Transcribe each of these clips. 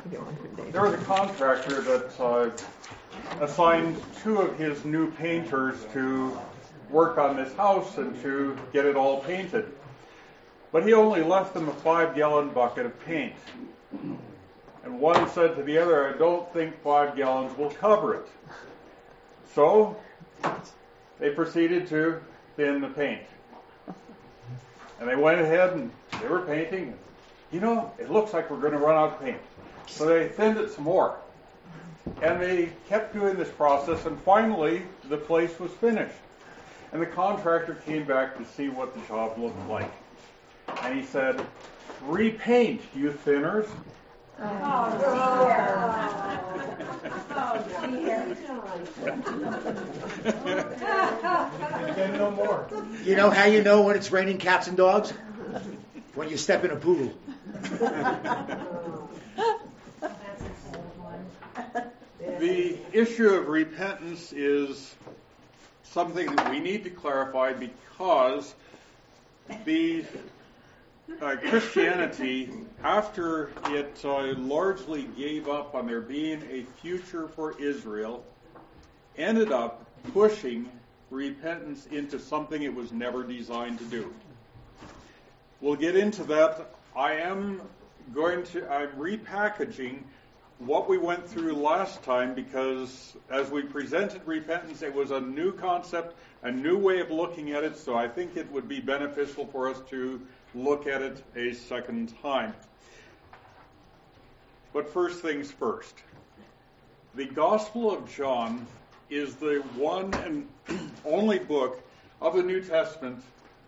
there was a contractor that assigned 2 of his new painters to work on this house and to get it all painted. But he only left them a 5-gallon bucket of paint. And one said to the other, I don't think 5 gallons will cover it. So they proceeded to thin the paint. And they went ahead and they were painting. You know, it looks like we're going to run out of paint. So they thinned it some more. And they kept doing this process, and finally the place was finished. And the contractor came back to see what the job looked like. And he said, repaint, you thinners. No more. You know how you know when it's raining cats and dogs? When you step in a poodle. The issue of repentance is something that we need to clarify because the Christianity, after it largely gave up on there being a future for Israel, ended up pushing repentance into something it was never designed to do. We'll get into that. I'm repackaging what we went through last time because as we presented repentance, it was a new concept, a new way of looking at it, so I think it would be beneficial for us to look at it a second time. But first things first. The Gospel of John is the one and only book of the New Testament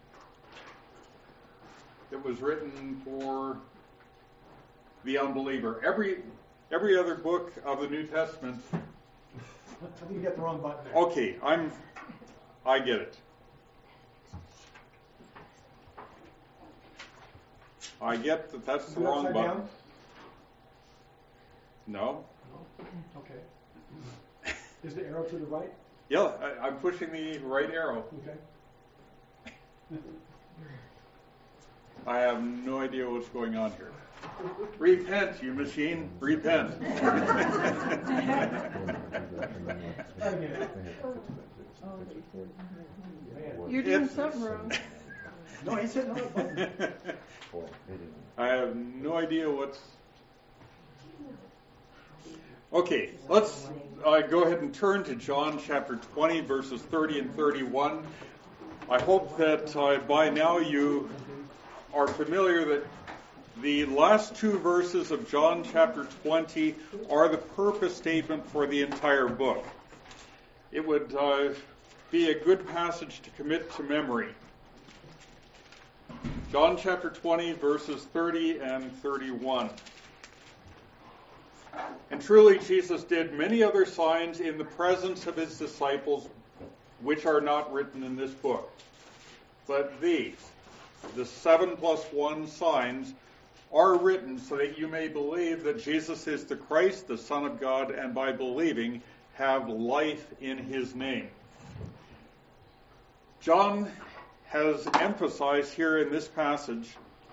that was written for the unbeliever. Every other book of the New Testament. I think you got the wrong button. Okay, I get it. I get that that's the wrong button. Down? No. Okay. Is the arrow to the right? Yeah, I'm pushing the right arrow. Okay. I have no idea what's going on here. Repent, you machine. Repent. You're doing something wrong. No, he said no button. I have no idea what's... Okay, let's go ahead and turn to John chapter 20, verses 30 and 31. I hope that by now you are familiar that the last 2 verses of John chapter 20 are the purpose statement for the entire book. It would be a good passage to commit to memory. John chapter 20, verses 30 and 31. And truly Jesus did many other signs in the presence of his disciples, which are not written in this book. But these, the 7+1 signs, are written so that you may believe that Jesus is the Christ, the Son of God, and by believing have life in his name. John has emphasized here in this passage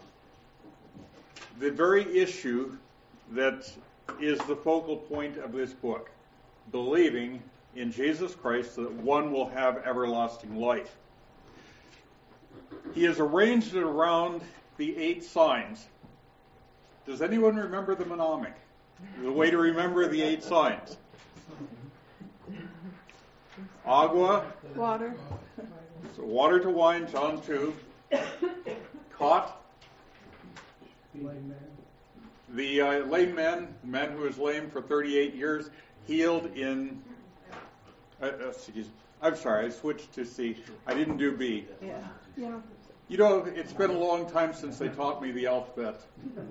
the very issue that is the focal point of this book, believing in Jesus Christ so that one will have everlasting life. He has arranged it around the 8 signs. Does anyone remember the mnemonic? The way to remember the 8 signs. Agua. Water. So water to wine, John 2. Caught. The lame man, the man who was lame for 38 years, healed in... I'm sorry, I switched to C. I didn't do B. Yeah. You know, it's been a long time since they taught me the alphabet.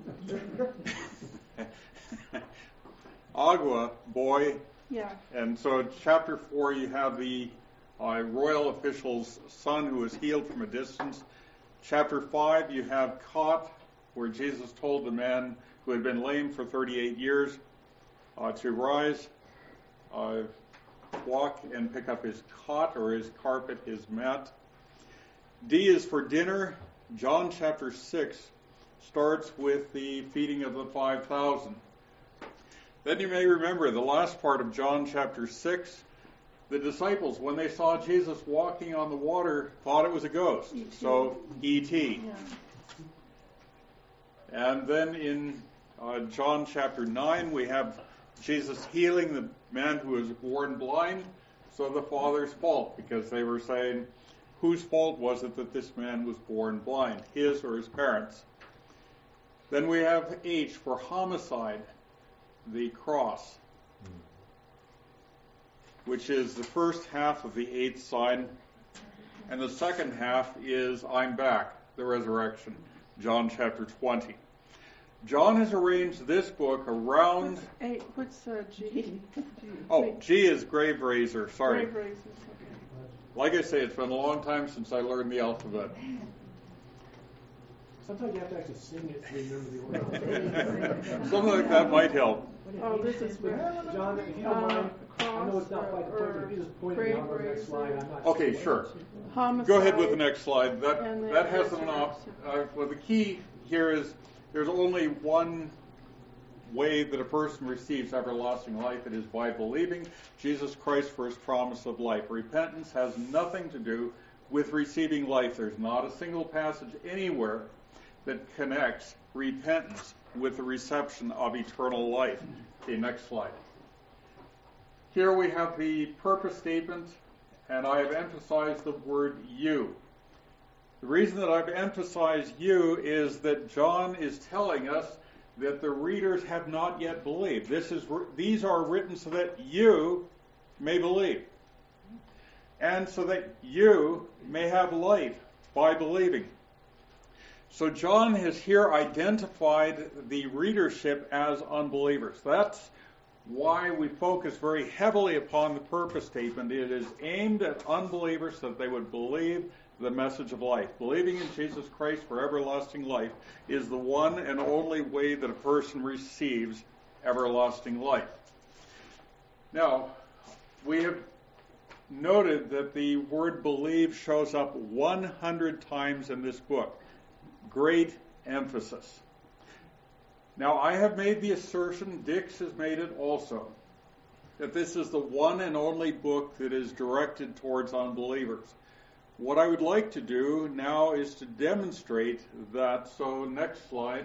Agua, boy. Yeah. And so in chapter 4 you have the royal official's son who was healed from a distance. Chapter 5 you have caught, where Jesus told the man who had been lame for 38 years to rise, walk and pick up his cot or his carpet, his mat. D is for dinner. John chapter 6 starts with the feeding of the 5,000. Then you may remember the last part of John chapter 6. The disciples, when they saw Jesus walking on the water, thought it was a ghost. E.T. So, E.T. Yeah. And then in John chapter 9, we have Jesus healing the man who was born blind. So the father's fault, because they were saying, whose fault was it that this man was born blind, his or his parents? Then we have H for homicide, the cross, which is the first half of the eighth sign, and the second half is I'm back, the resurrection, John chapter 20. John has arranged this book around... Hey, what's G? Oh, G is grave raiser, sorry. Grave raisers, okay. Like I say, it's been a long time since I learned the alphabet. Sometimes you have to actually sing it to remember the order. Something like that might help. Oh, this is with John, if you don't mind, I know it's not cross quite the point, but if you just point me grave on the next slide, I'm not Okay, sure. sure. homicide. Go ahead with the next slide. And That then has an well, the key here is there's only one way that a person receives everlasting life. It is by believing Jesus Christ for his promise of life. Repentance has nothing to do with receiving life. There's not a single passage anywhere that connects repentance with the reception of eternal life. Okay, next slide. Here we have the purpose statement, and I have emphasized the word you. The reason that I've emphasized you is that John is telling us that the readers have not yet believed. These are written so that you may believe, and so that you may have life by believing. So John has here identified the readership as unbelievers. That's why we focus very heavily upon the purpose statement. It is aimed at unbelievers so that they would believe the message of life. Believing in Jesus Christ for everlasting life is the one and only way that a person receives everlasting life. Now, we have noted that the word believe shows up 100 times in this book. Great emphasis. Now, I have made the assertion, Dix has made it also, that this is the one and only book that is directed towards unbelievers. What I would like to do now is to demonstrate that. So, next slide.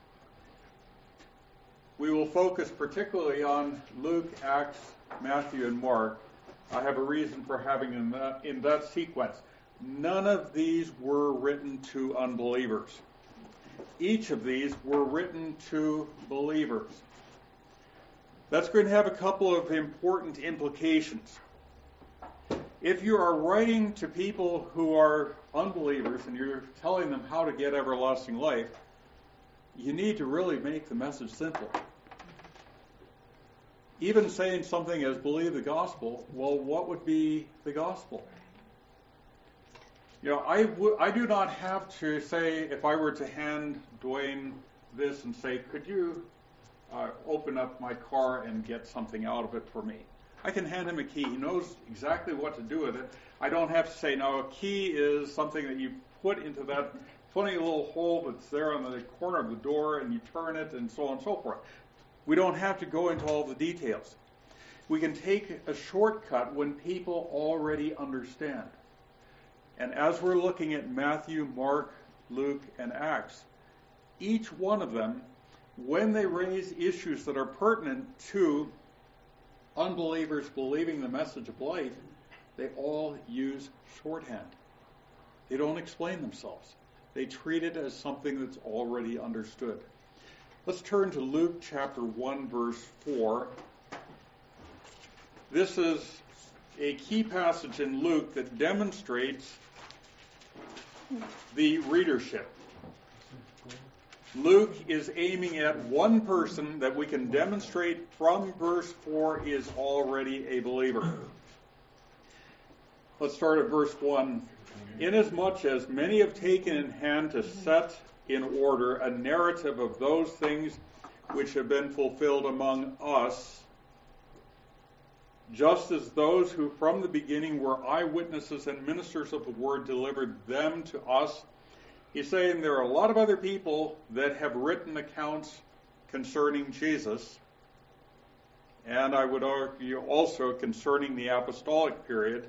We will focus particularly on Luke, Acts, Matthew, and Mark. I have a reason for having them in that sequence. None of these were written to unbelievers. Each of these were written to believers. That's going to have a couple of important implications. If you are writing to people who are unbelievers and you're telling them how to get everlasting life, you need to really make the message simple. Even saying something as believe the gospel, well, what would be the gospel? You know, I do not have to say, if I were to hand Dwayne this and say, could you open up my car and get something out of it for me? I can hand him a key. He knows exactly what to do with it. I don't have to say, no, a key is something that you put into that funny little hole that's there on the corner of the door and you turn it and so on and so forth. We don't have to go into all the details. We can take a shortcut when people already understand. And as we're looking at Matthew, Mark, Luke, and Acts, each one of them, when they raise issues that are pertinent to unbelievers believing the message of life, they all use shorthand. They don't explain themselves. They treat it as something that's already understood. Let's turn to Luke chapter 1, verse 4. This is a key passage in Luke that demonstrates the readership. Luke is aiming at one person that we can demonstrate from verse 4 is already a believer. Let's start at verse 1. Inasmuch as many have taken in hand to set in order a narrative of those things which have been fulfilled among us, just as those who from the beginning were eyewitnesses and ministers of the word delivered them to us. He's saying there are a lot of other people that have written accounts concerning Jesus. and I would argue also concerning the apostolic period,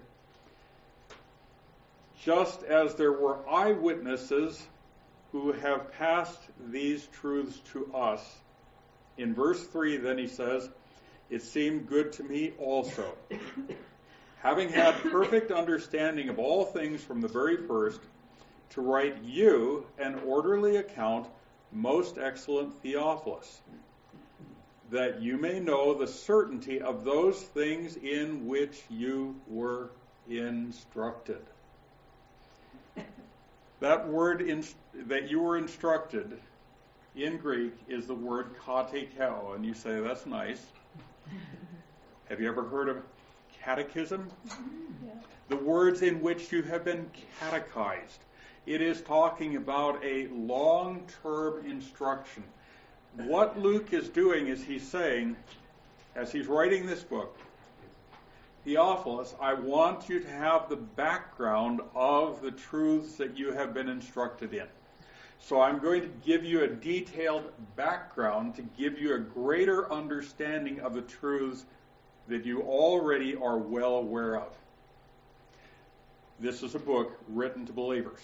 just as there were eyewitnesses who have passed these truths to us. In verse 3, then he says, it seemed good to me also, having had perfect understanding of all things from the very first, to write you an orderly account, most excellent Theophilus, that you may know the certainty of those things in which you were instructed. That word that you were instructed in Greek is the word katekeo, and you say, that's nice. Have you ever heard of catechism? Yeah. The words in which you have been catechized. It is talking about a long-term instruction. What Luke is doing is he's saying, as he's writing this book, Theophilus, I want you to have the background of the truths that you have been instructed in. So I'm going to give you a detailed background to give you a greater understanding of the truths that you already are well aware of. This is a book written to believers.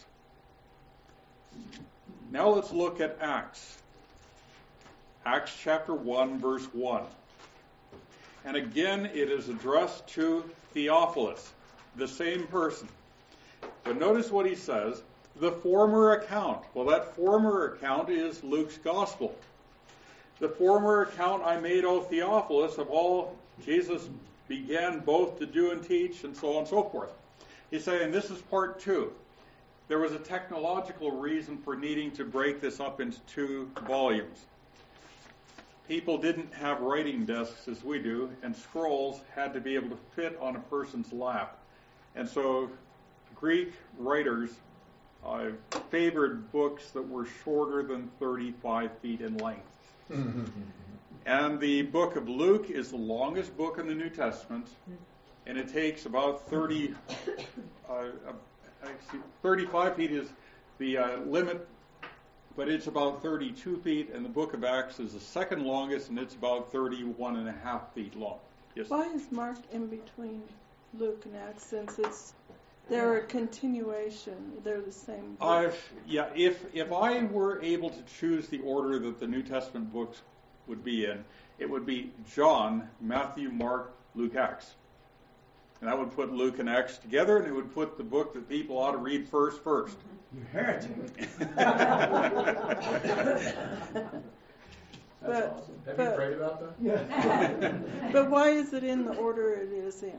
Now let's look at Acts. Acts chapter 1, verse 1. And again, it is addressed to Theophilus, the same person. But notice what he says, the former account. Well, that former account is Luke's gospel. The former account I made, O Theophilus, of all Jesus began both to do and teach, and so on and so forth. He's saying this is part 2. There was a technological reason for needing to break this up into 2 volumes. People didn't have writing desks as we do, and scrolls had to be able to fit on a person's lap. And so Greek writers favored books that were shorter than 35 feet in length. And the book of Luke is the longest book in the New Testament, and it takes about 35 feet is the limit, but it's about 32 feet, and the book of Acts is the second longest, and it's about 31 and a half feet long. Yes? Why is Mark in between Luke and Acts, since they're a continuation, they're the same book? If I were able to choose the order that the New Testament books would be in, it would be John, Matthew, Mark, Luke, Acts. And I would put Luke and Acts together, and it would put the book that people ought to read first. You heretic. But, awesome. Have you prayed about that? Yeah. but why is it in the order it is in?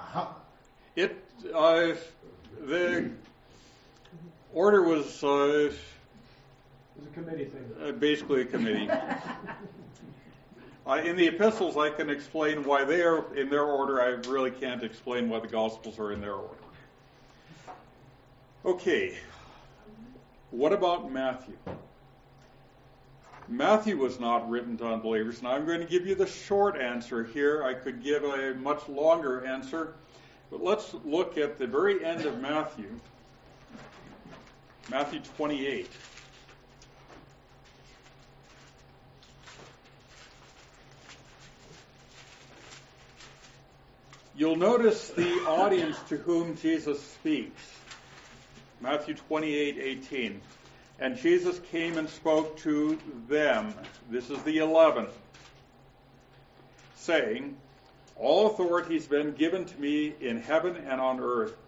The order was It was a committee thing. basically a committee. In the epistles, I can explain why they are in their order. I really can't explain why the Gospels are in their order. Okay, what about Matthew? Matthew was not written to unbelievers, and I'm going to give you the short answer here. I could give a much longer answer, but let's look at the very end of Matthew, Matthew 28. You'll notice the audience to whom Jesus speaks. Matthew 28:18. And Jesus came and spoke to them. This is the 11. Saying, all authority has been given to me in heaven and on earth.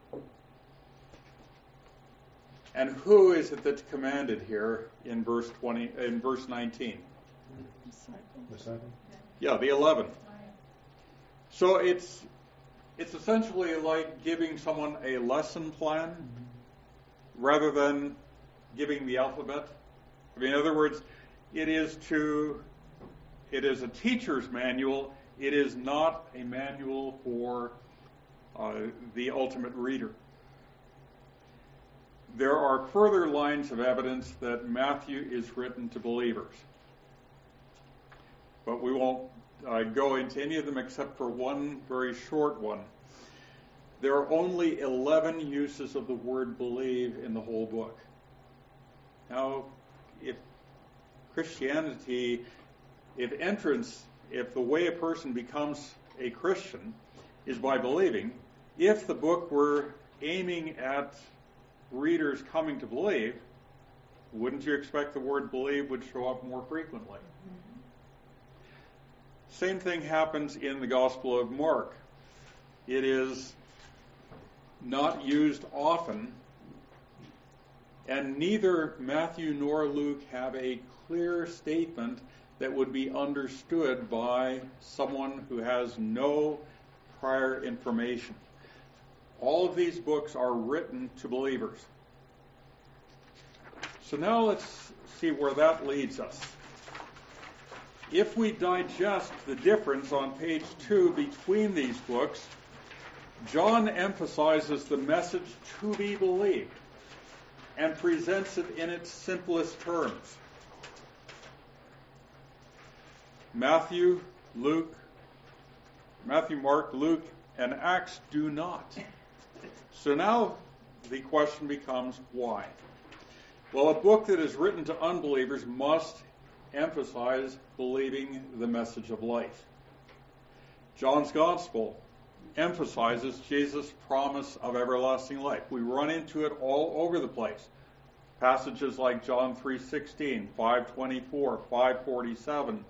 And who is it that's commanded here in verse 19? Disciple. Yeah, the 11. So it's essentially like giving someone a lesson plan rather than giving the alphabet. I mean, in other words, it is a teacher's manual. It is not a manual for the ultimate reader. There are further lines of evidence that Matthew is written to believers. But we won't go into any of them except for one very short one. There are only 11 uses of the word believe in the whole book. Now, if entrance if the way a person becomes a Christian is by believing, if the book were aiming at readers coming to believe, wouldn't you expect the word believe would show up more frequently? Same thing happens in the Gospel of Mark. It is not used often, and neither Matthew nor Luke have a clear statement that would be understood by someone who has no prior information. All of these books are written to believers. So now let's see where that leads us. If we digest the difference on page 2 between these books, John emphasizes the message to be believed and presents it in its simplest terms. Matthew, Mark, Luke, and Acts do not. So now the question becomes, why? Well, a book that is written to unbelievers must emphasize believing the message of life. John's Gospel emphasizes Jesus' promise of everlasting life. We run into it all over the place. Passages like John 3:16, 5:24, 5:47,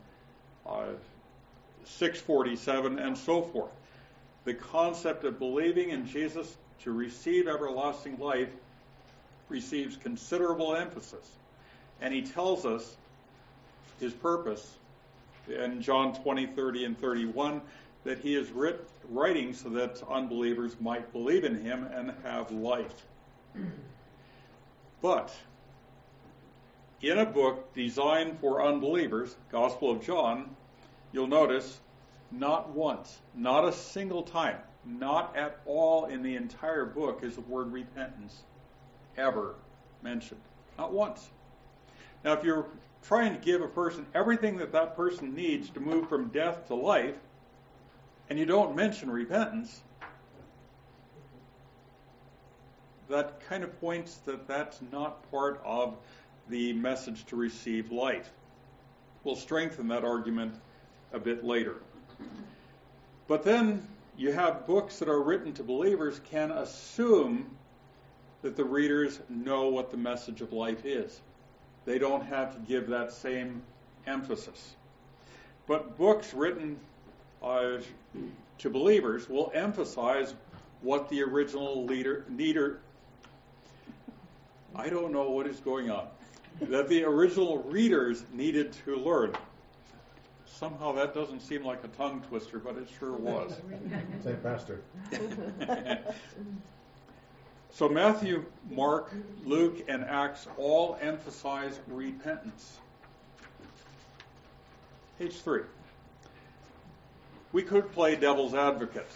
6:47, and so forth. The concept of believing in Jesus to receive everlasting life receives considerable emphasis. And he tells us his purpose in John 20, 30, and 31, that he is writing so that unbelievers might believe in him and have life. But in a book designed for unbelievers, Gospel of John, you'll notice not once, not a single time, not at all in the entire book is the word repentance ever mentioned. Not once. Now, if you're trying to give a person everything that that person needs to move from death to life, and you don't mention repentance, that kind of points that that's not part of the message to receive life. We'll strengthen that argument a bit later. But then you have books that are written to believers can assume that the readers know what the message of life is. They don't have to give that same emphasis. But books written to believers will emphasize what the original leader I don't know what is going on, that the original readers needed to learn. Somehow that doesn't seem like a tongue twister, but it sure was. Say, Pastor. So Matthew, Mark, Luke, and Acts all emphasize repentance. Page 3. We could play devil's advocate.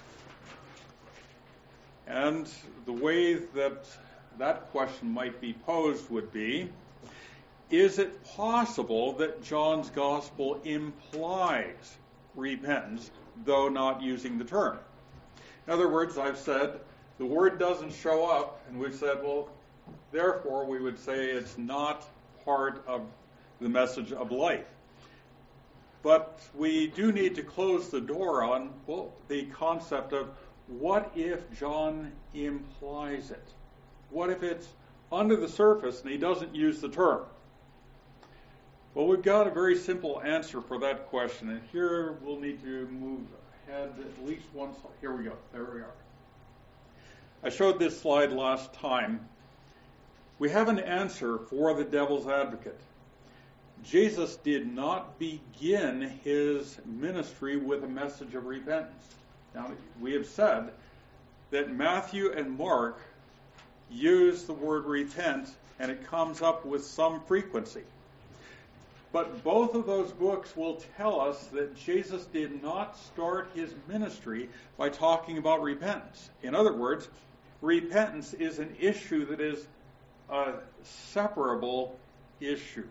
And the way that that question might be posed would be, is it possible that John's Gospel implies repentance, though not using the term? In other words, I've said the word doesn't show up, and we've said, well, therefore we would say it's not part of the message of life. But we do need to close the door on, well, the concept of what if John implies it? What if it's under the surface and he doesn't use the term? Well, we've got a very simple answer for that question, and here we'll need to move ahead at least one slide. Here we go. There we are. I showed this slide last time. We have an answer for the devil's advocate. Jesus did not begin his ministry with a message of repentance. Now, we have said that Matthew and Mark use the word repent, and it comes up with some frequency. But both of those books will tell us that Jesus did not start his ministry by talking about repentance. In other words, repentance is an issue that is a separable issue.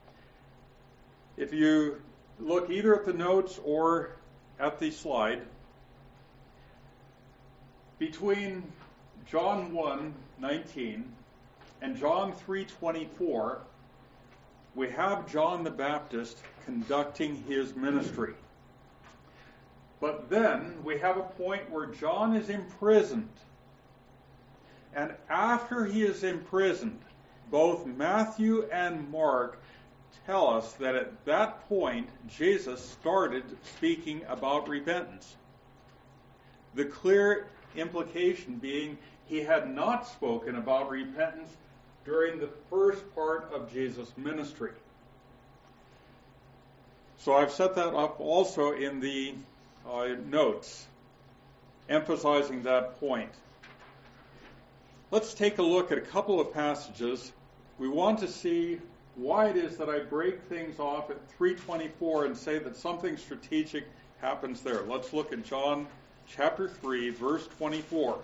If you look either at the notes or at the slide, between John 1:19 and John 3:24, we have John the Baptist conducting his ministry. But then we have a point where John is imprisoned. And after he is imprisoned, both Matthew and Mark tell us that at that point, Jesus started speaking about repentance. The clear implication being he had not spoken about repentance during the first part of Jesus' ministry. So I've set that up also in the notes, emphasizing that point. Let's take a look at a couple of passages. We want to see why it is that I break things off at 3:24 and say that something strategic happens there. Let's look at John chapter 3, verse 24.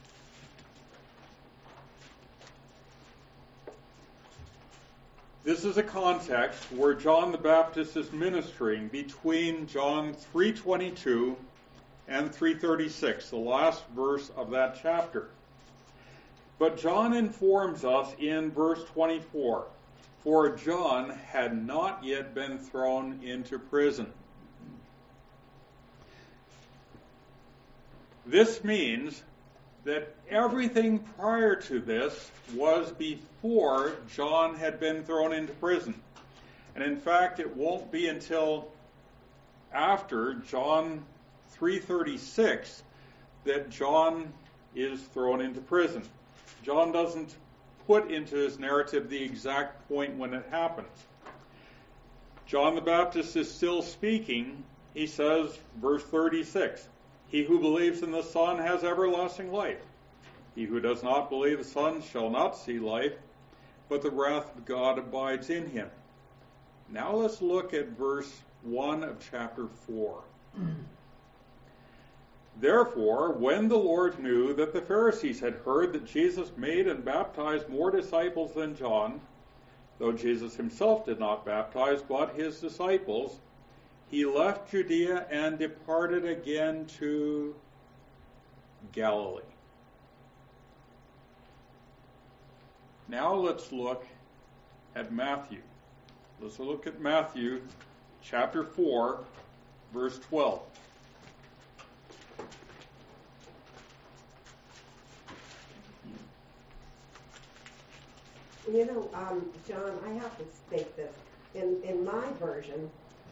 This is a context where John the Baptist is ministering between John 3:22 and 3:36, the last verse of that chapter. But John informs us in verse 24, for John had not yet been thrown into prison. This means that everything prior to this was before John had been thrown into prison. And in fact, it won't be until after John 3:36 that John is thrown into prison. John doesn't put into his narrative the exact point when it happens. John the Baptist is still speaking. He says, verse 36, "He who believes in the Son has everlasting life. He who does not believe the Son shall not see life, but the wrath of God abides in him." Now let's look at verse 1 of chapter 4. "Therefore, when the Lord knew that the Pharisees had heard that Jesus made and baptized more disciples than John, though Jesus himself did not baptize, but his disciples, he left Judea and departed again to Galilee." Now let's look at Matthew. Let's look at Matthew chapter 4, verse 12. You know, John, I have to state this. In my version,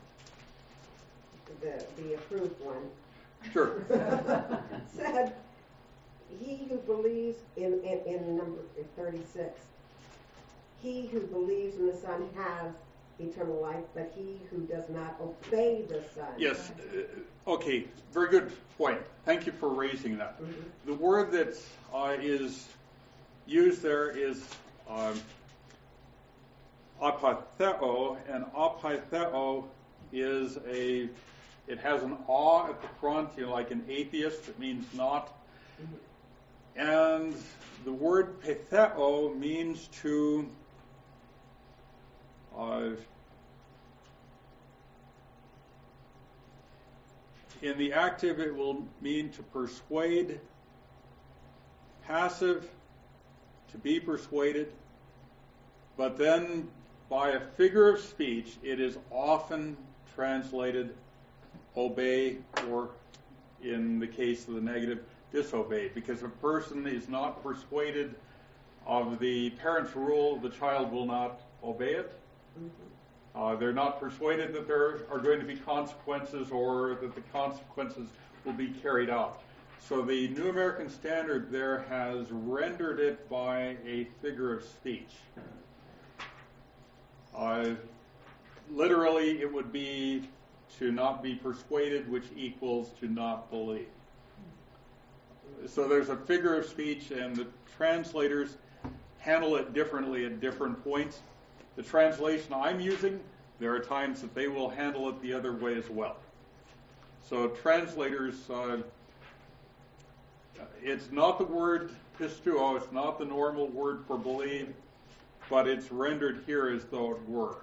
the approved one, Sure. said, "He who believes in number 36, he who believes in the Son has eternal life, but he who does not obey the Son." Yes. Okay. Very good point. Thank you for raising that. Mm-hmm. The word that is used there is apatheo, and apatheo is it has an a at the front, like an atheist. It means not. Mm-hmm. And the word patheo means to in the active, it will mean to persuade, passive, to be persuaded, but then by a figure of speech, it is often translated obey, or in the case of the negative, disobey, because if a person is not persuaded of the parent's rule, the child will not obey it. Mm-hmm. They're not persuaded that there are going to be consequences, or that the consequences will be carried out. So the New American Standard there has rendered it by a figure of speech. Literally, it would be to not be persuaded, which equals to not believe. So there's a figure of speech, and the translators handle it differently at different points. The translation I'm using, there are times that they will handle it the other way as well. So translators, it's not the word pisteuo, it's not the normal word for believe, but it's rendered here as though it were.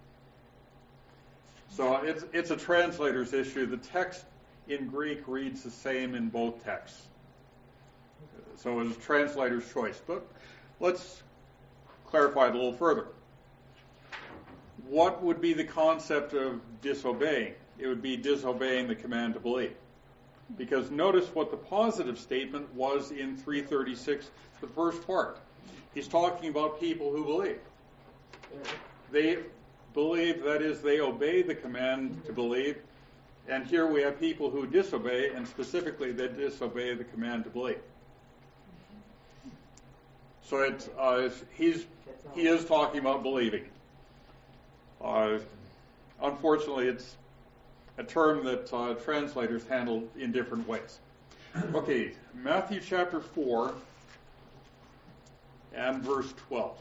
So it's a translator's issue. The text in Greek reads the same in both texts. So it's a translator's choice. But let's clarify it a little further. what would be the concept of disobeying? It would be disobeying the command to believe. Because notice what the positive statement was in 336, the first part. He's talking about people who believe. They believe, that is, they obey the command to believe. And here we have people who disobey, and specifically they disobey the command to believe. So he is talking about believing. Unfortunately, it's a term that translators handle in different ways. Okay, Matthew chapter 4 and verse 12.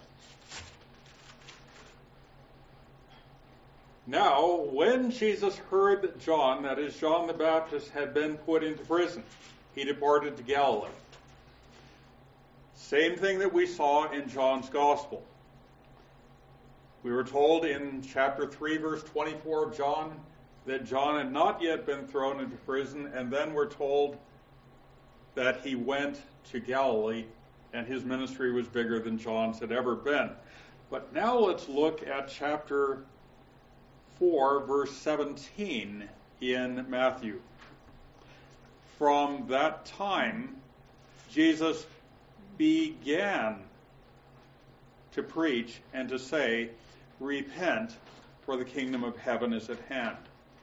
Now, when Jesus heard that John, that is John the Baptist, had been put into prison, he departed to Galilee. Same thing that we saw in John's Gospel. We were told in chapter 3, verse 24 of John, that John had not yet been thrown into prison, and then we're told that he went to Galilee, and his ministry was bigger than John's had ever been. But now let's look at chapter 4, verse 17 in Matthew. From that time, Jesus began to preach and to say, "Repent, for the kingdom of heaven is at hand."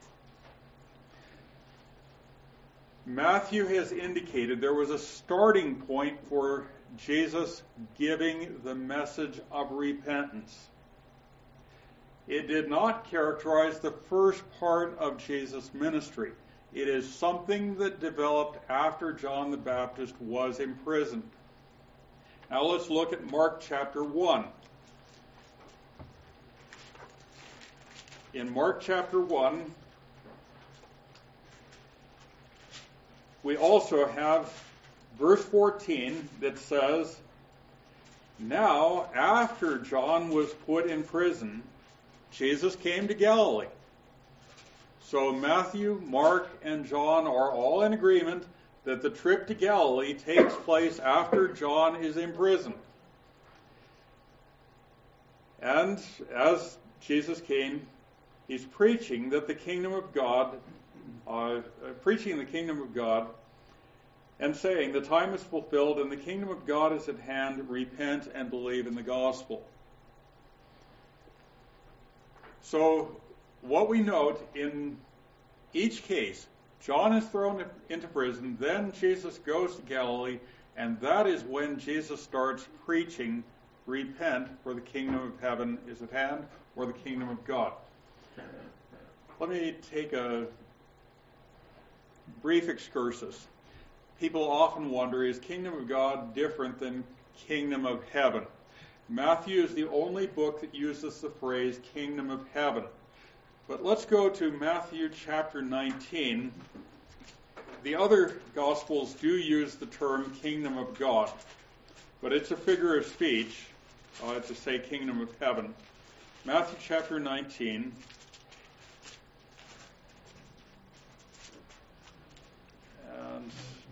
Matthew has indicated there was a starting point for Jesus giving the message of repentance. It did not characterize the first part of Jesus' ministry. It is something that developed after John the Baptist was imprisoned. Now let's look at Mark chapter 1. In Mark chapter 1, we also have verse 14 that says, "Now, after John was put in prison, Jesus came to Galilee." So Matthew, Mark, and John are all in agreement that the trip to Galilee takes place after John is imprisoned. And as Jesus came, he's preaching that the kingdom of God, and saying, "The time is fulfilled and the kingdom of God is at hand. Repent and believe in the gospel." So what we note in each case, John is thrown into prison, then Jesus goes to Galilee, and that is when Jesus starts preaching, "Repent, for the kingdom of heaven is at hand," or the kingdom of God. Let me take a brief excursus. People often wonder, is kingdom of God different than kingdom of heaven? Matthew is the only book that uses the phrase kingdom of heaven. But let's go to Matthew chapter 19. The other Gospels do use the term kingdom of God, but it's a figure of speech to say kingdom of heaven. Matthew chapter 19. And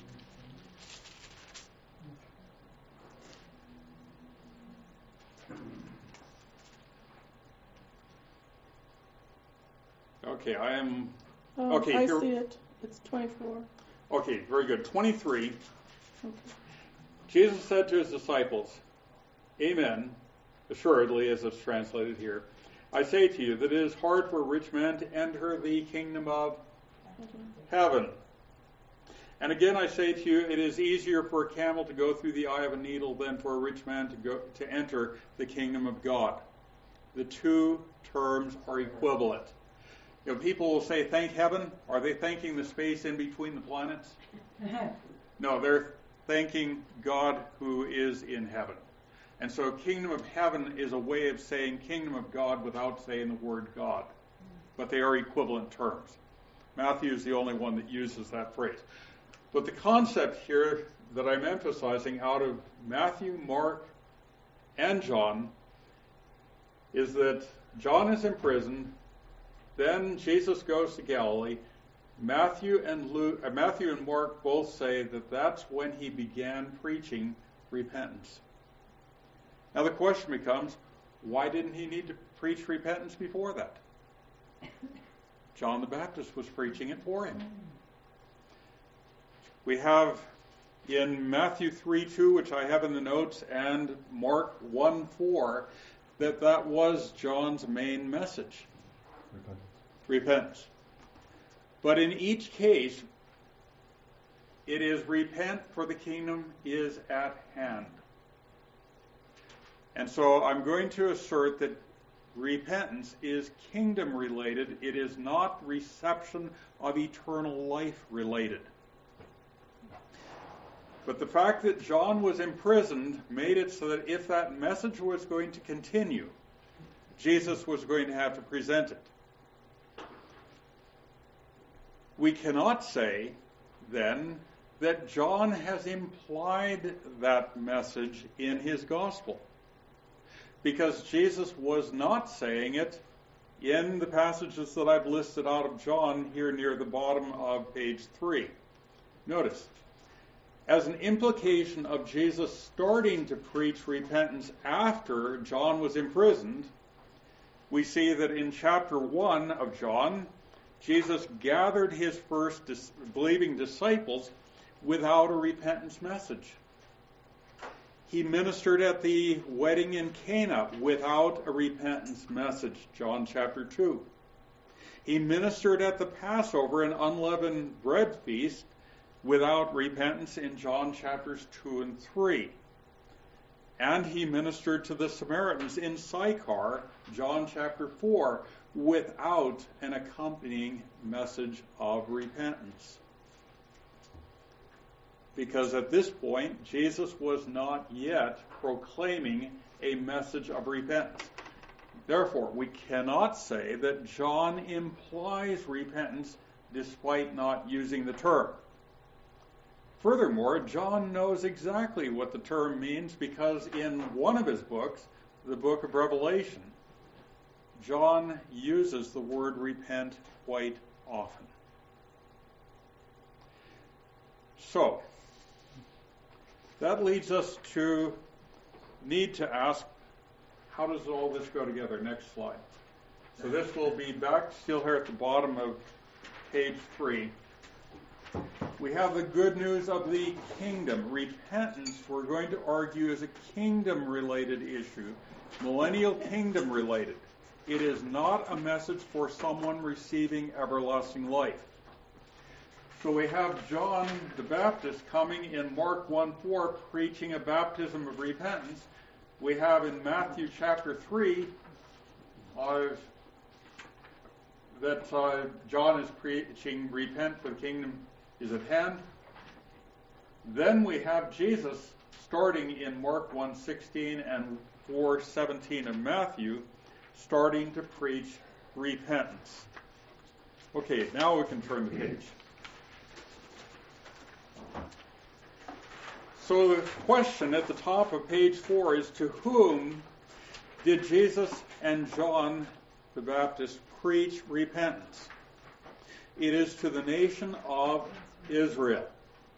okay, I am... Okay, I here, see it. It's 24. Okay, very good. 23. Okay. Jesus said to his disciples, "Amen, assuredly," as it's translated here, "I say to you that it is hard for a rich man to enter the kingdom of heaven. And again I say to you, it is easier for a camel to go through the eye of a needle than for a rich man to enter the kingdom of God." The two terms are equivalent. You know, people will say, "Thank heaven." Are they thanking the space in between the planets? No, they're thanking God who is in heaven. And so kingdom of heaven is a way of saying kingdom of God without saying the word God. But they are equivalent terms. Matthew is the only one that uses that phrase. But the concept here that I'm emphasizing out of Matthew, Mark, and John is that John is in prison, then Jesus goes to Galilee. Matthew and Mark both say that that's when he began preaching repentance. Now the question becomes, Why didn't he need to preach repentance before that? John the Baptist was preaching it for him. We have in Matthew 3:2, which I have in the notes, and Mark 1:4, that was John's main message. Repentance. But in each case, it is repent, for the kingdom is at hand. And so I'm going to assert that repentance is kingdom related. It is not reception of eternal life related. But the fact that John was imprisoned made it so that if that message was going to continue, Jesus was going to have to present it. We cannot say, then, that John has implied that message in his gospel, because Jesus was not saying it in the passages that I've listed out of John here near the bottom of page 3. Notice, as an implication of Jesus starting to preach repentance after John was imprisoned, we see that in chapter 1 of John, Jesus gathered his first believing disciples without a repentance message. He ministered at the wedding in Cana without a repentance message, John chapter 2. He ministered at the Passover and unleavened bread feast without repentance in John chapters 2 and 3. And he ministered to the Samaritans in Sychar, John chapter 4, without an accompanying message of repentance. Because at this point, Jesus was not yet proclaiming a message of repentance. Therefore, we cannot say that John implies repentance despite not using the term. Furthermore, John knows exactly what the term means, because in one of his books, the book of Revelation, John uses the word repent quite often. So, that leads us to need to ask, how does all this go together? Next slide. So this will be back still here at the bottom of page 3. We have the good news of the kingdom. Repentance, we're going to argue, is a kingdom-related issue, millennial kingdom-related. It is not a message for someone receiving everlasting life. So we have John the Baptist coming in Mark 1:4 preaching a baptism of repentance. We have in Matthew chapter 3 that John is preaching repent, for the kingdom is at hand. Then we have Jesus starting in Mark 1:16 and 4:17 of Matthew starting to preach repentance. Okay, now we can turn the page. So the question at the top of page 4 is, to whom did Jesus and John the Baptist preach repentance? It is to the nation of Israel.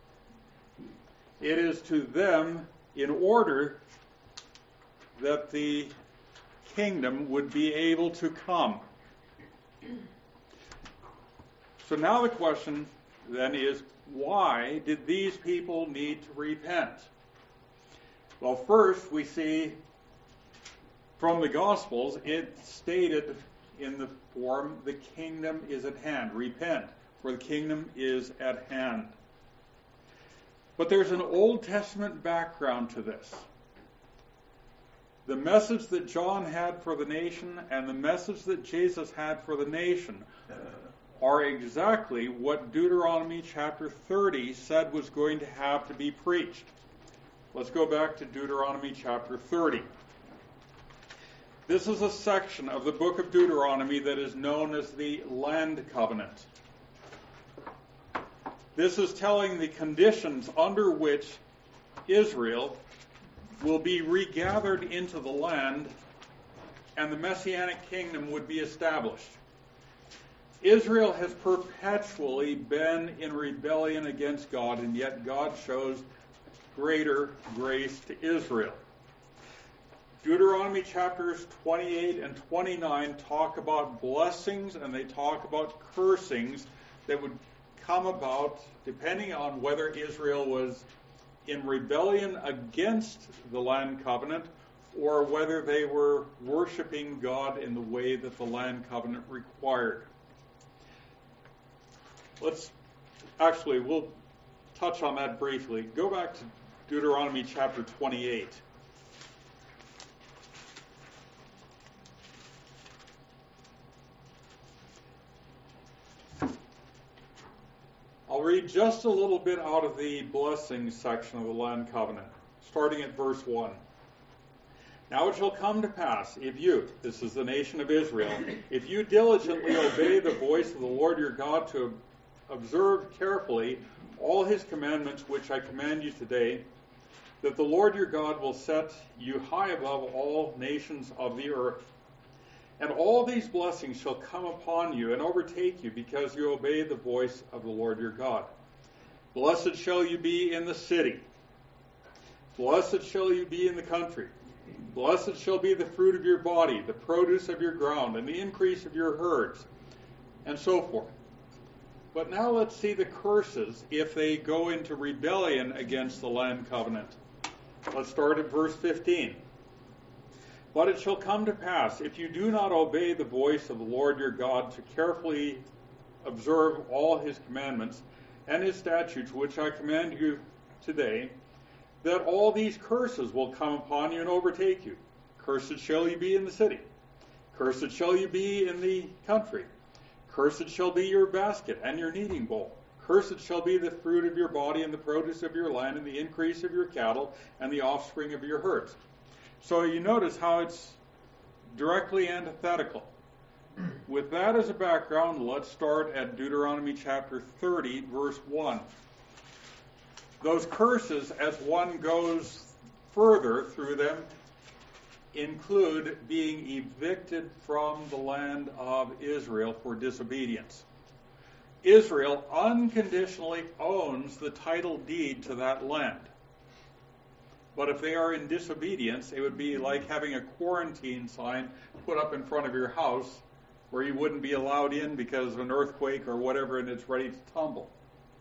It is to them in order that the kingdom would be able to come. So now the question then is, why did these people need to repent? Well, first we see from the Gospels, it stated in the form, the kingdom is at hand. Repent, for the kingdom is at hand. But there's an Old Testament background to this. The message that John had for the nation and the message that Jesus had for the nation are exactly what Deuteronomy chapter 30 said was going to have to be preached. Let's go back to Deuteronomy chapter 30. This is a section of the book of Deuteronomy that is known as the Land Covenant. This is telling the conditions under which Israel will be regathered into the land and the Messianic kingdom would be established. Israel has perpetually been in rebellion against God, and yet God shows greater grace to Israel. Deuteronomy chapters 28 and 29 talk about blessings and they talk about cursings that would come about depending on whether Israel was in rebellion against the land covenant or whether they were worshiping God in the way that the land covenant required. We'll touch on that briefly. Go back to Deuteronomy chapter 28. I'll read just a little bit out of the blessings section of the land covenant, starting at verse 1. Now it shall come to pass, if you, this is the nation of Israel, if you diligently obey the voice of the Lord your God to observe carefully all his commandments which I command you today, that the Lord your God will set you high above all nations of the earth. And all these blessings shall come upon you and overtake you because you obey the voice of the Lord your God. Blessed shall you be in the city. Blessed shall you be in the country. Blessed shall be the fruit of your body, the produce of your ground, and the increase of your herds, and so forth. But now let's see the curses if they go into rebellion against the land covenant. Let's start at verse 15. But it shall come to pass, if you do not obey the voice of the Lord your God to carefully observe all his commandments and his statutes which I command you today, that all these curses will come upon you and overtake you. Cursed shall you be in the city. Cursed shall you be in the country. Cursed shall be your basket and your kneading bowl. Cursed shall be the fruit of your body and the produce of your land and the increase of your cattle and the offspring of your herds. So you notice how it's directly antithetical. With that as a background, let's start at Deuteronomy chapter 30, verse 1. Those curses, as one goes further through them, include being evicted from the land of Israel for disobedience. Israel unconditionally owns the title deed to that land. But if they are in disobedience, it would be like having a quarantine sign put up in front of your house where you wouldn't be allowed in because of an earthquake or whatever and it's ready to tumble.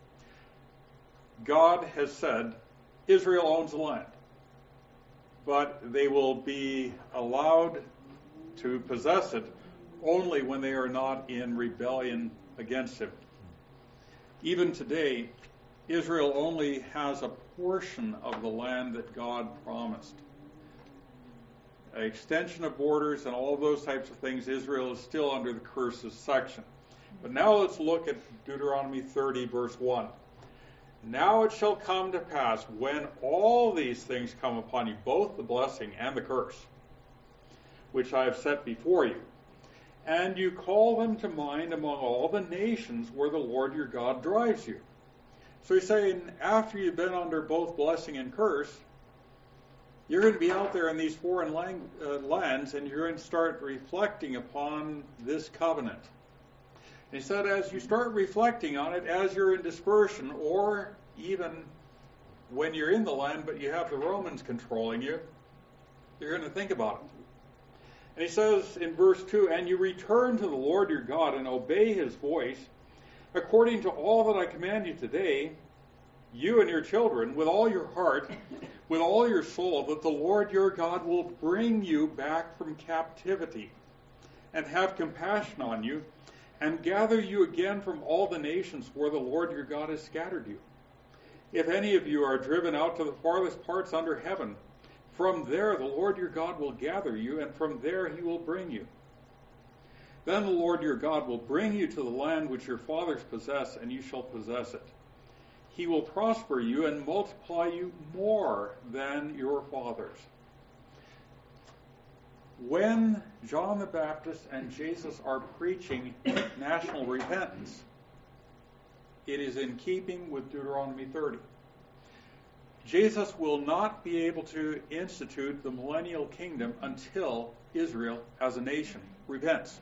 God has said Israel owns the land, but they will be allowed to possess it only when they are not in rebellion against him. Even today, Israel only has a portion of the land that God promised. An extension of borders and all of those types of things, Israel is still under the curses section. But now let's look at Deuteronomy 30, verse 1. Now it shall come to pass when all these things come upon you, both the blessing and the curse, which I have set before you, and you call them to mind among all the nations where the Lord your God drives you. So he's saying, after you've been under both blessing and curse, you're going to be out there in these foreign lands, and you're going to start reflecting upon this covenant. And he said, as you start reflecting on it, as you're in dispersion, or even when you're in the land, but you have the Romans controlling you, you're going to think about it. And he says in verse 2, and you return to the Lord your God and obey his voice, according to all that I command you today, you and your children, with all your heart, with all your soul, that the Lord your God will bring you back from captivity and have compassion on you and gather you again from all the nations where the Lord your God has scattered you. If any of you are driven out to the farthest parts under heaven, from there the Lord your God will gather you, and from there he will bring you. Then the Lord your God will bring you to the land which your fathers possess, and you shall possess it. He will prosper you and multiply you more than your fathers. When John the Baptist and Jesus are preaching national repentance, it is in keeping with Deuteronomy 30. Jesus will not be able to institute the millennial kingdom until Israel as a nation repents.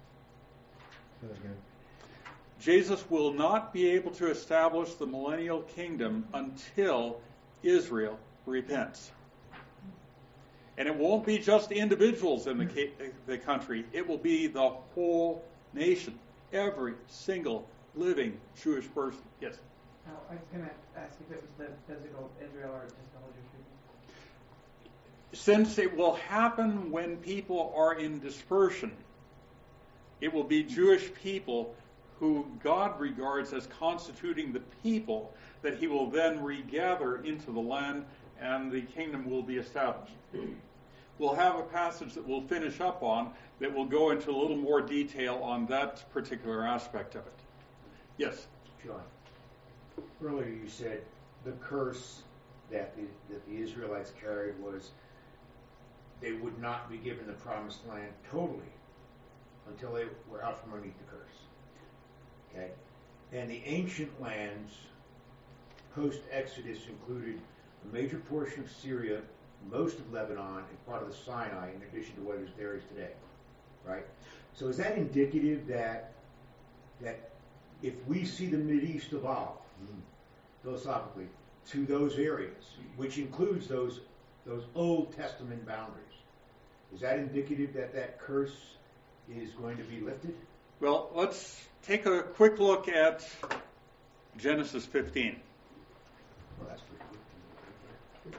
Jesus will not be able to establish the millennial kingdom until Israel repents. And it won't be just individuals in the country. It will be the whole nation. Every single living Jewish person. Yes? I was going to ask if it was the physical Israel or just the whole Jewish people. Since it will happen when people are in dispersion, it will be Jewish people who God regards as constituting the people that he will then regather into the land, and the kingdom will be established. We'll have a passage that we'll finish up on that will go into a little more detail on that particular aspect of it. Yes? John, earlier you said the curse that the Israelites carried was they would not be given the promised land totally until they were out from underneath the curse. Okay? And the ancient lands post-Exodus included a major portion of Syria, most of Lebanon, and part of the Sinai, in addition to what there is today. Right? So is that indicative that if we see the Mideast evolve, philosophically, to those areas, which includes those Old Testament boundaries, is that indicative that curse is going to be lifted? Well, let's take a quick look at Genesis 15. Well, that's pretty good.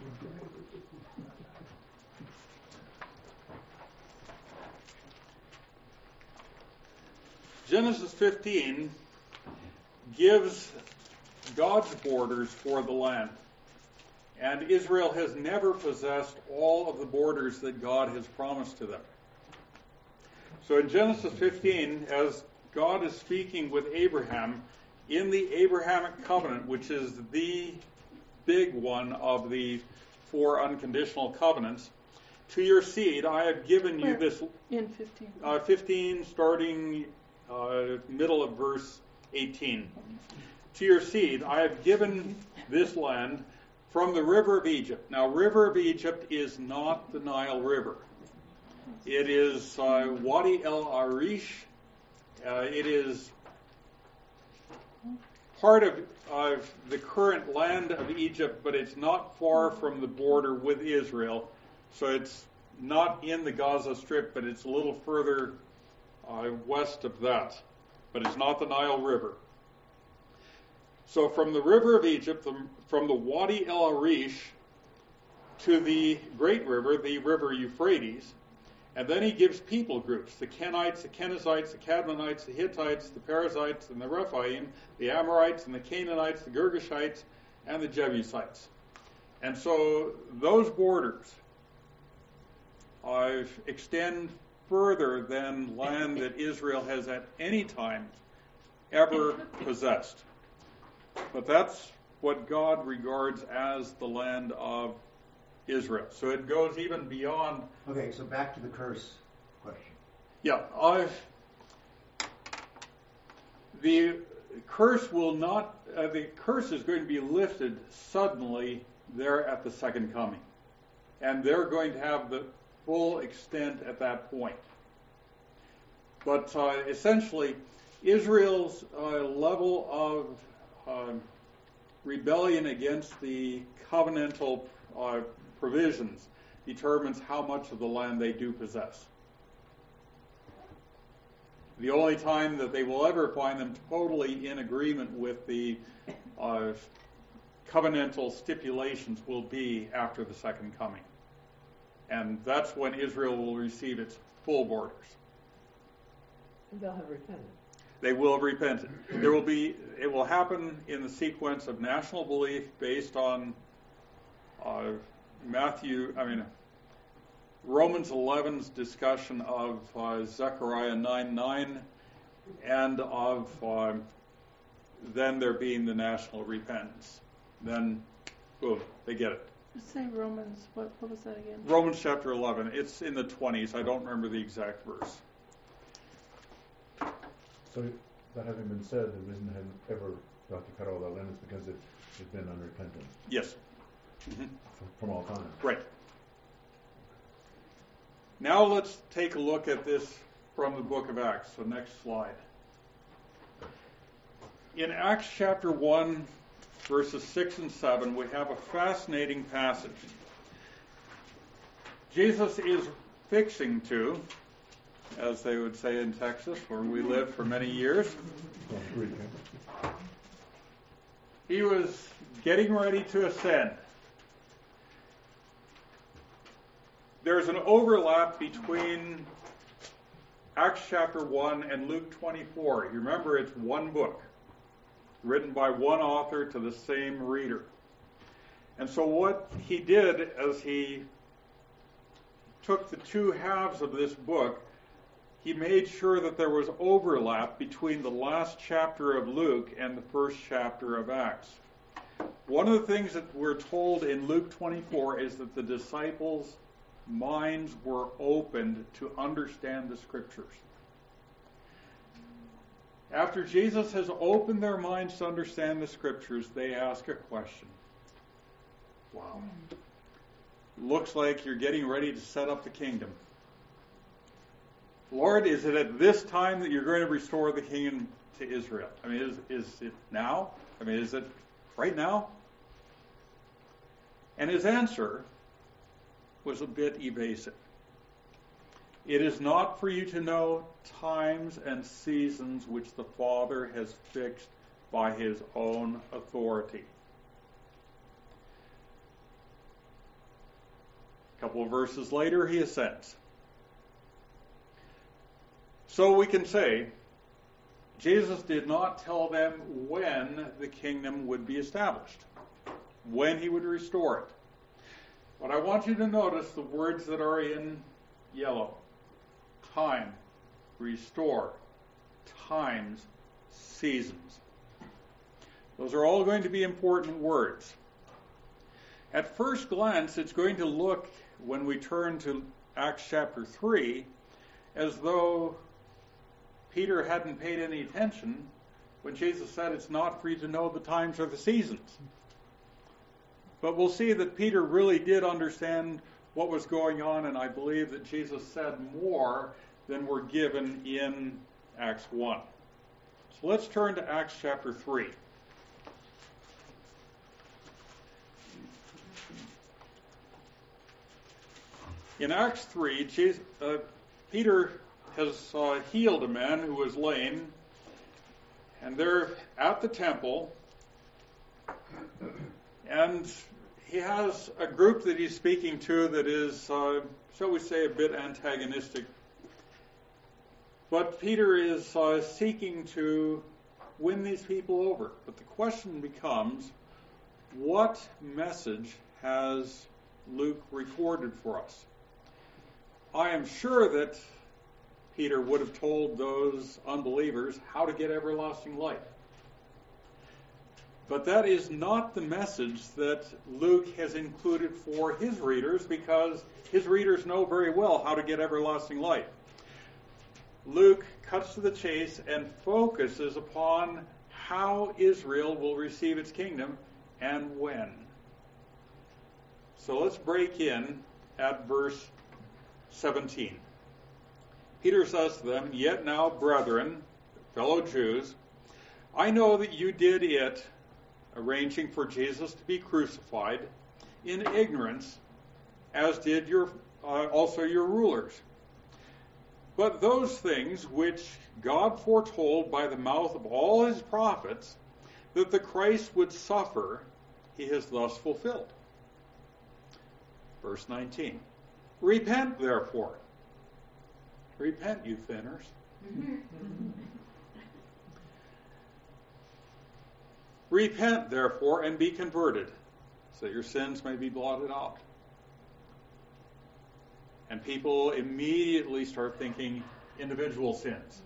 Genesis 15 gives God's borders for the land. And Israel has never possessed all of the borders that God has promised to them. So in Genesis 15, as God is speaking with Abraham, in the Abrahamic covenant, which is the big one of the 4 unconditional covenants, to your seed I have given you this. In 15. 15, starting middle of verse 18. To your seed I have given this land from the river of Egypt. Now, river of Egypt is not the Nile River. It is Wadi El Arish. It is part of the current land of Egypt, but it's not far from the border with Israel. So it's not in the Gaza Strip, but it's a little further west of that. But it's not the Nile River. So from the river of Egypt, from the Wadi El Arish to the great river, the river Euphrates, and then he gives people groups: the Kenites, the Kenizzites, the Cadmonites, the Hittites, the Perizzites, and the Rephaim, the Amorites, and the Canaanites, the Girgashites, and the Jebusites. And so those borders extend further than land that Israel has at any time ever possessed. But that's what God regards as the land of Israel. So it goes even beyond. Okay, so back to the curse question. Yeah, the curse will not. The curse is going to be lifted suddenly there at the second coming, and they're going to have the full extent at that point. But essentially, Israel's level of rebellion against the covenantal provisions determines how much of the land they do possess. The only time that they will ever find them totally in agreement with the covenantal stipulations will be after the second coming. And that's when Israel will receive its full borders. They'll have repented. They will have repented. It will happen in the sequence of national belief based on Romans 11's discussion of Zechariah 9:9, and of then there being the national repentance. Then, boom, they get it. Say Romans, what was that again? Romans chapter 11. It's in the 20s. I don't remember the exact verse. So, that having been said, the reason they hadn't ever got to cut all that land is because it's been unrepentant. Yes. Mm-hmm. From all time. Right. Now let's take a look at this from the book of Acts. So next slide. In Acts chapter 1, verses 6 and 7, we have a fascinating passage. Jesus is fixing to, as they would say in Texas, where we lived for many years. On Greek, huh? He was getting ready to ascend. There's an overlap between Acts chapter 1 and Luke 24. You remember, it's one book, written by one author to the same reader. And so what he did as he took the two halves of this book, he made sure that there was overlap between the last chapter of Luke and the first chapter of Acts. One of the things that we're told in Luke 24 is that the disciples' minds were opened to understand the Scriptures. After Jesus has opened their minds to understand the Scriptures, they ask a question. Wow. Looks like you're getting ready to set up the kingdom. Lord, is it at this time that you're going to restore the kingdom to Israel? I mean, is it now? I mean, is it right now? And his answer was a bit evasive. It is not for you to know times and seasons which the Father has fixed by his own authority. A couple of verses later, he ascends. So we can say, Jesus did not tell them when the kingdom would be established, when he would restore it. But I want you to notice the words that are in yellow. Time, restore, times, seasons. Those are all going to be important words. At first glance, it's going to look, when we turn to Acts chapter 3, as though Peter hadn't paid any attention when Jesus said it's not for you to know the times or the seasons. But we'll see that Peter really did understand what was going on, and I believe that Jesus said more than were given in Acts 1. So let's turn to Acts chapter 3. In Acts 3, Peter has healed a man who was lame, and they're at the temple, and he has a group that he's speaking to that is, shall we say, a bit antagonistic. But Peter is seeking to win these people over. But the question becomes, what message has Luke recorded for us? I am sure that Peter would have told those unbelievers how to get everlasting life. But that is not the message that Luke has included for his readers, because his readers know very well how to get everlasting life. Luke cuts to the chase and focuses upon how Israel will receive its kingdom and when. So let's break in at verse 17. Peter says to them, "Yet now, brethren, fellow Jews, I know that you did it, arranging for Jesus to be crucified, in ignorance, as did also your rulers. But those things which God foretold by the mouth of all his prophets, that the Christ would suffer, he has thus fulfilled." Verse 19. "Repent, therefore." Repent, you sinners. "Repent, therefore, and be converted, so that your sins may be blotted out." And people immediately start thinking individual sins.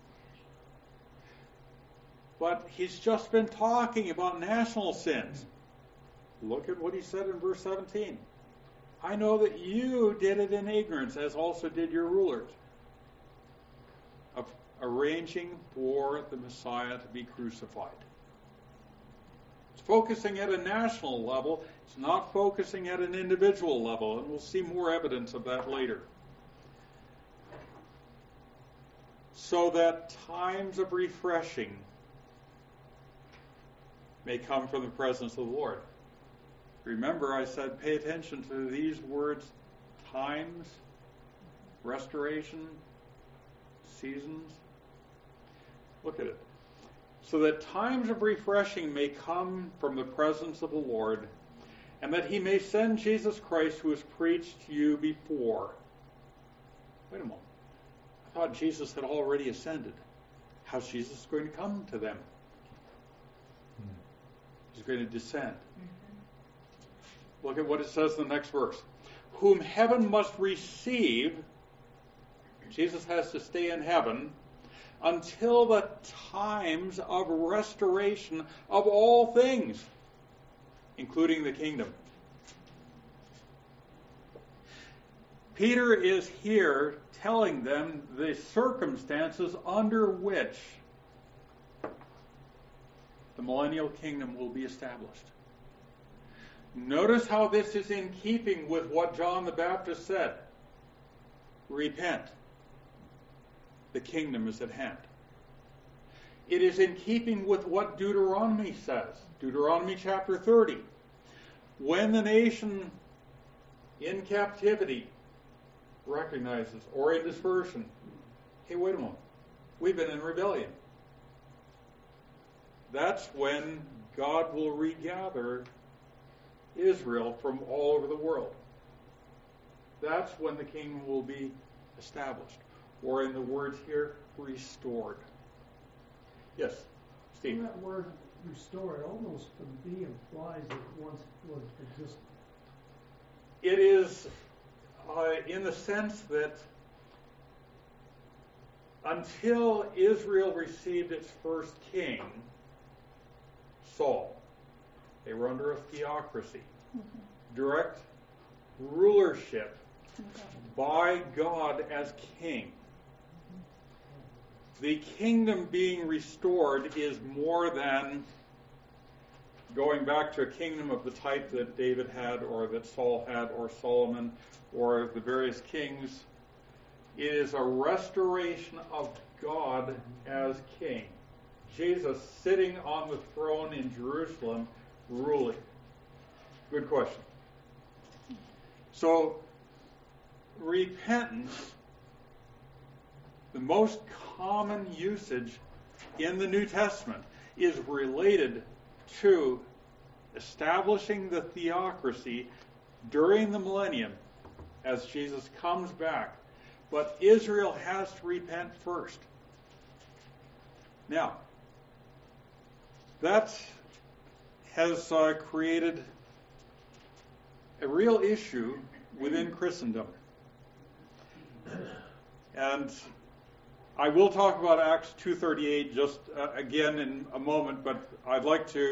But he's just been talking about national sins. Look at what he said in verse 17. "I know that you did it in ignorance, as also did your rulers," of arranging for the Messiah to be crucified. It's focusing at a national level. It's not focusing at an individual level, and we'll see more evidence of that later. "So that times of refreshing may come from the presence of the Lord." Remember, I said pay attention to these words, times, restoration, seasons. Look at it. So that times of refreshing may come from the presence of the Lord, and that he may send Jesus Christ, who was preached to you before. Wait a moment. I thought Jesus had already ascended. How's Jesus going to come to them? He's going to descend. Look at what it says in the next verse. Whom heaven must receive, Jesus has to stay in heaven, until the times of restoration of all things, including the kingdom. Peter is here telling them the circumstances under which the millennial kingdom will be established. Notice how this is in keeping with what John the Baptist said. Repent. The kingdom is at hand. It is in keeping with what Deuteronomy says. Deuteronomy chapter 30. When the nation in captivity recognizes, or in dispersion, hey, wait a moment, we've been in rebellion. That's when God will regather Israel from all over the world. That's when the kingdom will be established. Or in the words here, restored. Yes, Steve. In that word restored, almost to me implies that it once was existing. It is in the sense that until Israel received its first king, Saul, they were under a theocracy, direct rulership by God as king. The kingdom being restored is more than going back to a kingdom of the type that David had, or that Saul had, or Solomon, or the various kings. It is a restoration of God as king. Jesus sitting on the throne in Jerusalem, ruling. Good question. So, repentance, the most common usage in the New Testament, is related to establishing the theocracy during the millennium as Jesus comes back. But Israel has to repent first. Now, that has created a real issue within Christendom. And I will talk about Acts 2:38 just again in a moment, but I'd like to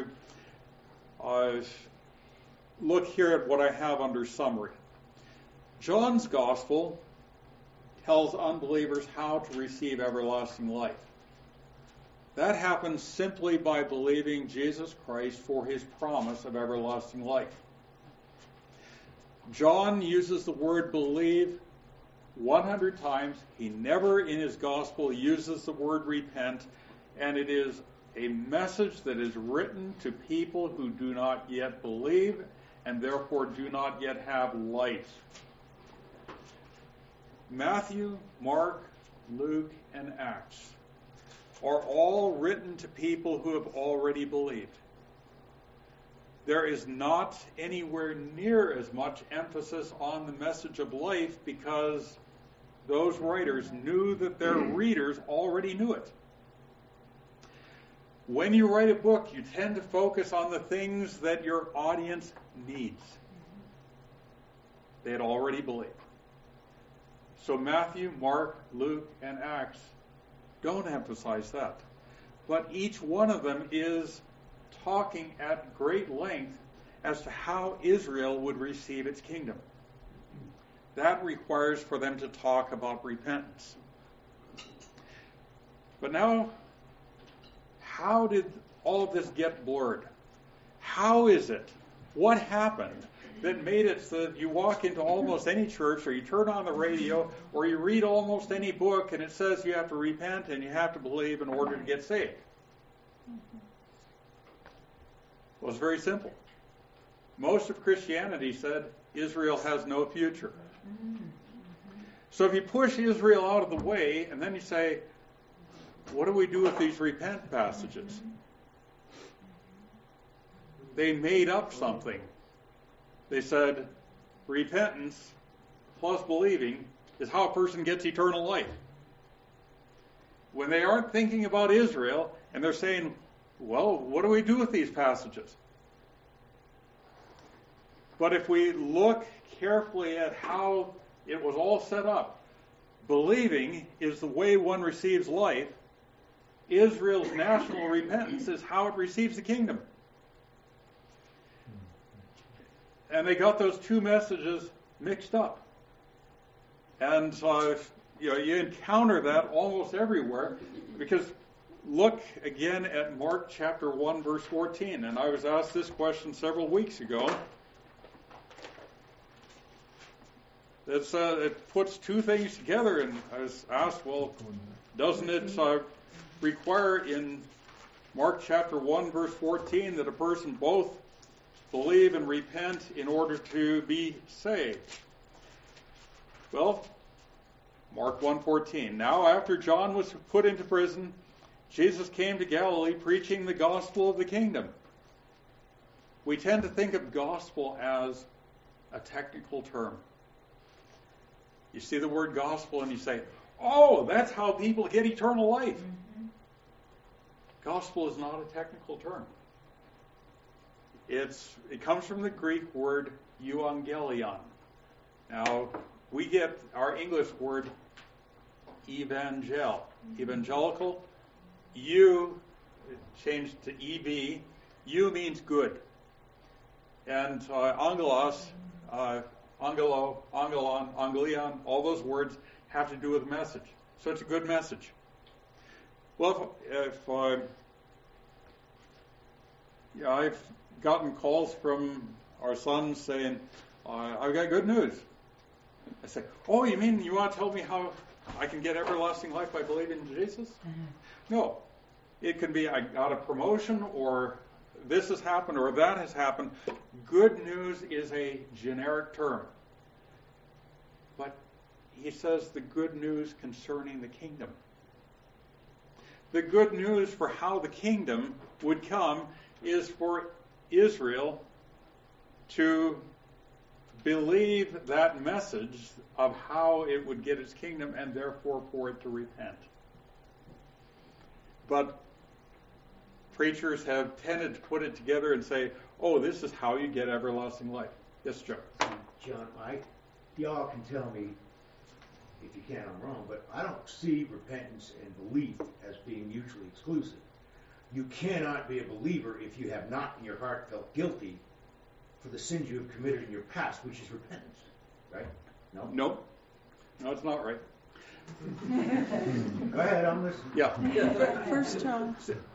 look here at what I have under summary. John's gospel tells unbelievers how to receive everlasting life. That happens simply by believing Jesus Christ for his promise of everlasting life. John uses the word believe 100 times. He never in his gospel uses the word repent, and it is a message that is written to people who do not yet believe and therefore do not yet have life. Matthew, Mark, Luke, and Acts are all written to people who have already believed. There is not anywhere near as much emphasis on the message of life because those writers knew that their readers already knew it. When you write a book, you tend to focus on the things that your audience needs. They had already believed. So Matthew, Mark, Luke, and Acts don't emphasize that. But each one of them is talking at great length as to how Israel would receive its kingdom. That requires for them to talk about repentance. But now, how did all of this get blurred? How is it? What happened that made it so that you walk into almost any church, or you turn on the radio, or you read almost any book, and it says you have to repent and you have to believe in order to get saved? Well, it's very simple. Most of Christianity said Israel has no future. So if you push Israel out of the way, and then you say, what do we do with these repent passages? They made up something. They said, repentance plus believing is how a person gets eternal life. When they aren't thinking about Israel, and they're saying, well, what do we do with these passages? But if we look carefully at how it was all set up, believing is the way one receives life. Israel's national repentance is how it receives the kingdom. And they got those two messages mixed up. And you encounter that almost everywhere, because look again at Mark chapter 1, verse 14. And I was asked this question several weeks ago. It puts two things together, and I was asked, well, doesn't it require in Mark chapter 1, verse 14, that a person both believe and repent in order to be saved? Well, Mark 1:14. Now after John was put into prison, Jesus came to Galilee preaching the gospel of the kingdom. We tend to think of gospel as a technical term. You see the word gospel and you say, oh, that's how people get eternal life. Gospel is not a technical term. It comes from the Greek word euangelion. Now, we get our English word evangelical. You changed to EV. You means good. And angelos, angelo, angelon, angelion, all those words have to do with message. So it's a good message. Well, I've gotten calls from our sons saying, I've got good news. I say, oh, you mean you want to tell me how I can get everlasting life by believing in Jesus? No. It can be I got a promotion, or this has happened, or that has happened. Good news is a generic term. But he says the good news concerning the kingdom. The good news for how the kingdom would come is for Israel to believe that message of how it would get its kingdom, and therefore for it to repent. But preachers have tended to put it together and say, oh, this is how you get everlasting life. Yes, Joe. John, y'all can tell me if you can, I'm wrong, but I don't see repentance and belief as being mutually exclusive. You cannot be a believer if you have not in your heart felt guilty for the sins you have committed in your past, which is repentance, right? No? Nope. No, it's not right. Go ahead, I'm listening. Yeah. 1 John.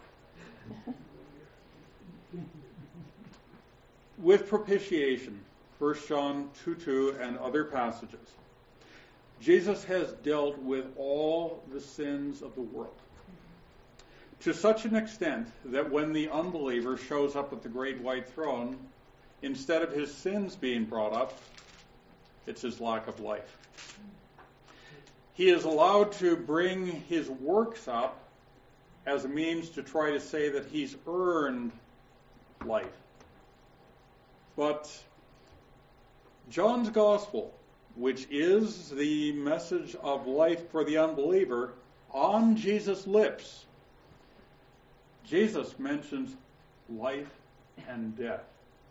With propitiation, 1 John 2:2 and other passages, Jesus has dealt with all the sins of the world, to such an extent that when the unbeliever shows up at the great white throne, instead of his sins being brought up, it's his lack of life. He is allowed to bring his works up as a means to try to say that he's earned life. But John's gospel, which is the message of life for the unbeliever, on Jesus' lips, Jesus mentions life and death.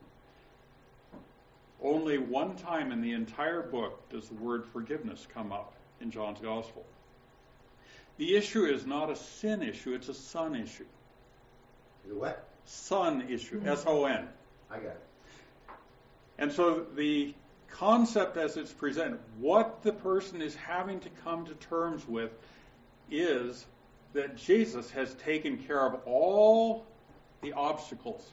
Only one time in the entire book does the word forgiveness come up in John's gospel. The issue is not a sin issue, it's a son issue. The what? Son issue, S-O-N. I got it. And so the concept as it's presented, what the person is having to come to terms with is that Jesus has taken care of all the obstacles.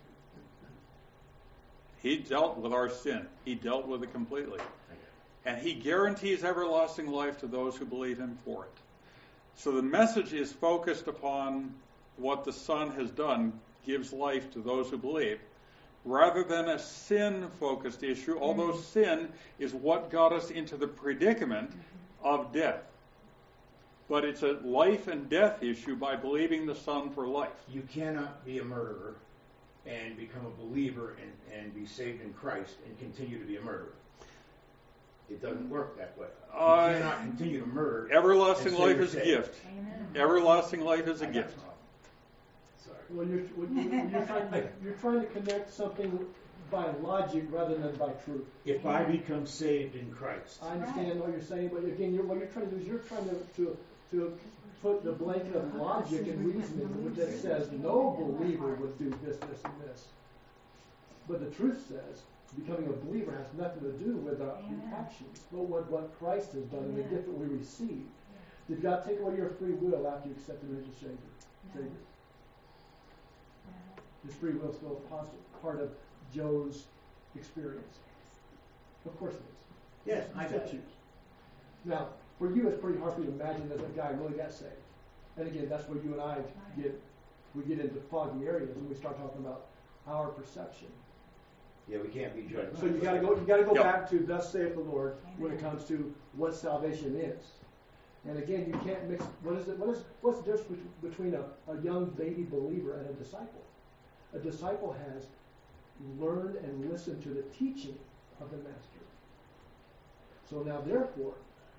He dealt with our sin. He dealt with it completely. And he guarantees everlasting life to those who believe him for it. So the message is focused upon what the Son has done, gives life to those who believe. rather than a sin-focused issue, although sin is what got us into the predicament of death. But it's a life and death issue by believing the Son for life. You cannot be a murderer and become a believer and be saved in Christ and continue to be a murderer. It doesn't work that way. You cannot continue to murder. Everlasting and say life you're is a saved. gift. Everlasting life is a I got gift. it. Sorry. Well, you're trying to connect something by logic rather than by truth. If I become saved in Christ, I understand what you're saying, but again, what you're trying to do is you're trying to put the blanket of logic and reasoning that says no believer would do this, this, and this. But the truth says becoming a believer has nothing to do with the actions, but what Christ has done and the gift that we receive. Did God take away your free will after you accepted Him as your Savior? His free will is still a part of Joe's experience. Of course it is. yes, I You still got you. choose. Now, for you, it's pretty hard for you to imagine that a guy really got saved. And again, that's where you and I get into foggy areas and we start talking about our perception. Yeah, we can't be judged. So you got to go Yep. back to thus saith the Lord when it comes to what salvation is. And again, you can't mix. What's the difference between a young baby believer and a disciple? A disciple has learned and listened to the teaching of the Master. So now, therefore,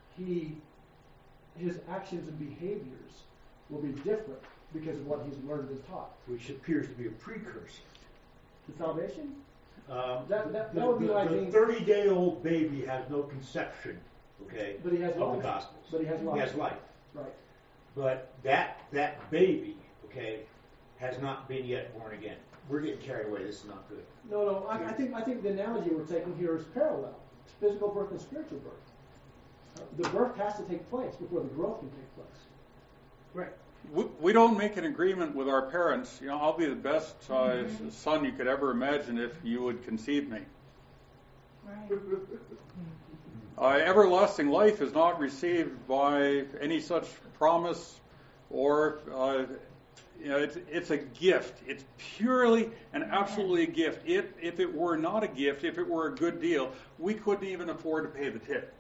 his actions and behaviors will be different because of what he's learned and taught. Which appears to be a precursor. To salvation? That would be like being- 30-day-old baby has no conception, okay, But he has of life. the Gospels. But he has life. He has life. Right. But that baby, okay, has not been yet born again. We're getting carried away. This is not good. No. I think the analogy we're taking here is parallel. It's physical birth and spiritual birth. The birth has to take place before the growth can take place. Right. We don't make an agreement with our parents. I'll be the best son you could ever imagine if you would conceive me. Everlasting life is not received by any such promise, or it's a gift. It's purely and absolutely a gift. If it were not a gift, if it were a good deal, we couldn't even afford to pay the tip.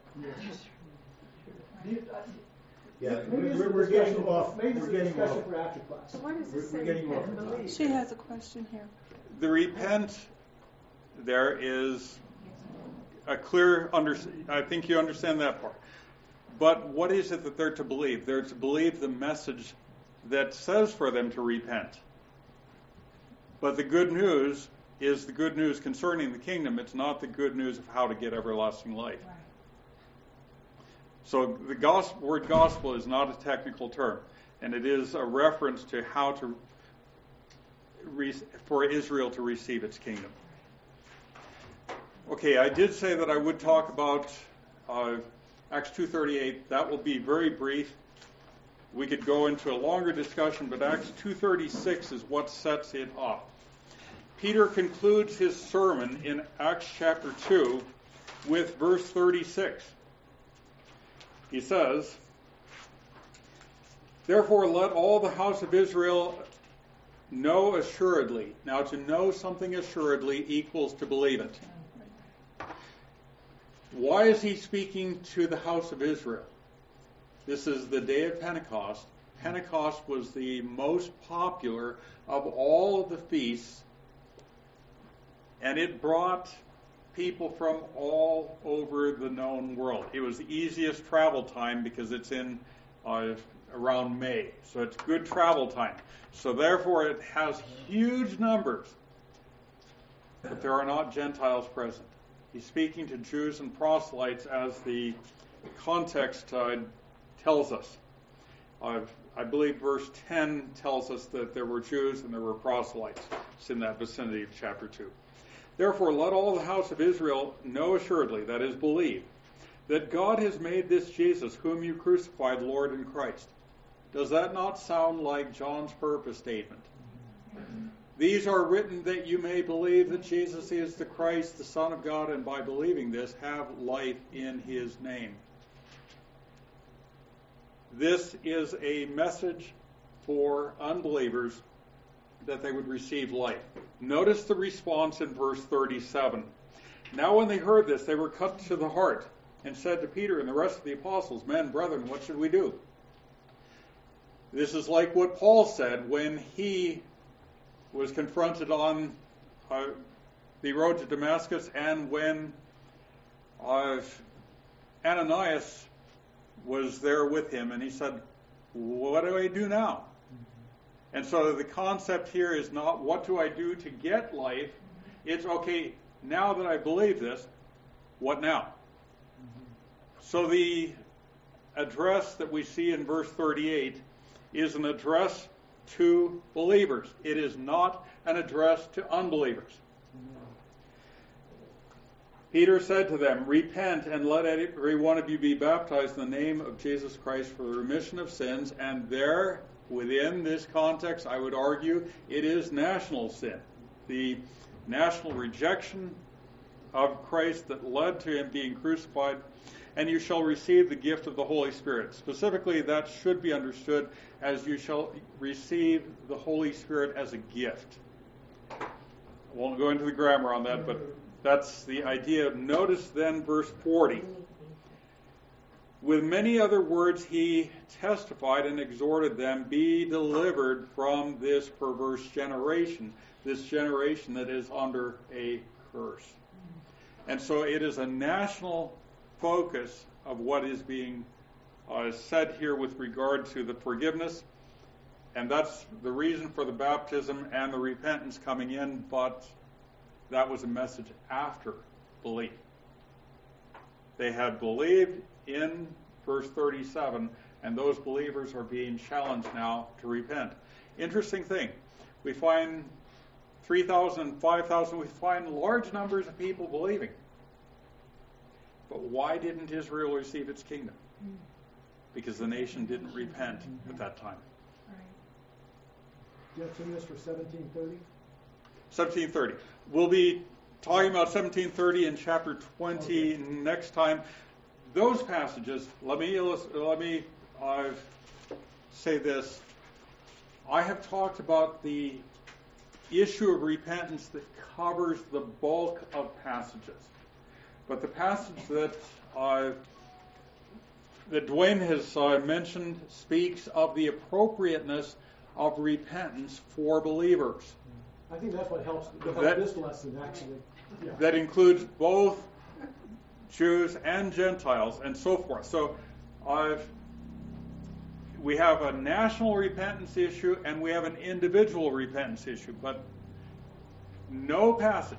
Yeah, Maybe this is a we're getting discussion- off. Maybe this We're is a getting discussion off. for after class. What does it say? We're getting off the topic. She has a question here. The repent, there is a clear I think you understand that part. But what is it that they're to believe? They're to believe the message that says for them to repent. But the good news is the good news concerning the kingdom. It's not the good news of how to get everlasting life. So the word gospel is not a technical term, and it is a reference to how to for Israel to receive its kingdom. Okay, I did say that I would talk about Acts 2:38. That will be very brief. We could go into a longer discussion, but Acts 2:36 is what sets it off. Peter concludes his sermon in Acts chapter 2 with verse 36. He says, "Therefore let all the house of Israel know assuredly." Now, to know something assuredly equals to believe it. Why is he speaking to the house of Israel? This is the day of Pentecost. Pentecost was the most popular of all of the feasts, and it brought people from all over the known world. It was the easiest travel time because it's in around May, so it's good travel time. So therefore it has huge numbers, but there are not Gentiles present. He's speaking to Jews and proselytes as the context tells us. I believe verse 10 tells us that there were Jews and there were proselytes. It's in that vicinity of chapter 2. "Therefore let all the house of Israel know assuredly," that is, believe, "that God has made this Jesus, whom you crucified, Lord and Christ." Does that not sound like John's purpose statement? "These are written that you may believe that Jesus is the Christ, the Son of God, and by believing this have life in his name." This is a message for unbelievers that they would receive life. Notice the response in verse 37. Now when they heard this, they were cut to the heart and said to Peter and the rest of the apostles, Men, brethren, what should we do? This is like what Paul said when he was confronted on the road to Damascus, and when Ananias was there with him, and he said, what do I do now? And so the concept here is not what do I do to get life, it's okay, now that I believe this, what now? So the address that we see in verse 38 is an address to believers. It is not an address to unbelievers. Peter said to them, Repent and let every one of you be baptized in the name of Jesus Christ for the remission of sins. And there, within this context, I would argue, it is national sin. The national rejection of Christ that led to him being crucified. And you shall receive the gift of the Holy Spirit. Specifically, that should be understood as you shall receive the Holy Spirit as a gift. I won't go into the grammar on that, but that's the idea. Notice then verse 40. With many other words he testified and exhorted them, be delivered from this perverse generation, this generation that is under a curse. And so it is a national focus of what is being said here with regard to the forgiveness, and that's the reason for the baptism and the repentance coming in, but that was a message after belief. They had believed in verse 37, and those believers are being challenged now to repent. Interesting thing, we find 3,000, 5,000, we find large numbers of people believing. But why didn't Israel receive its kingdom? Because the nation didn't repent at that time. Do you have 2 minutes for 1730? 1730. We'll be talking about 1730 in chapter 20 next time. Those passages, let me say this. I have talked about the issue of repentance that covers the bulk of passages. But the passage that Dwayne has mentioned speaks of the appropriateness of repentance for believers. I think that's what helps this lesson, actually. Yeah. That includes both Jews and Gentiles and so forth. So we have a national repentance issue and we have an individual repentance issue. But no passage,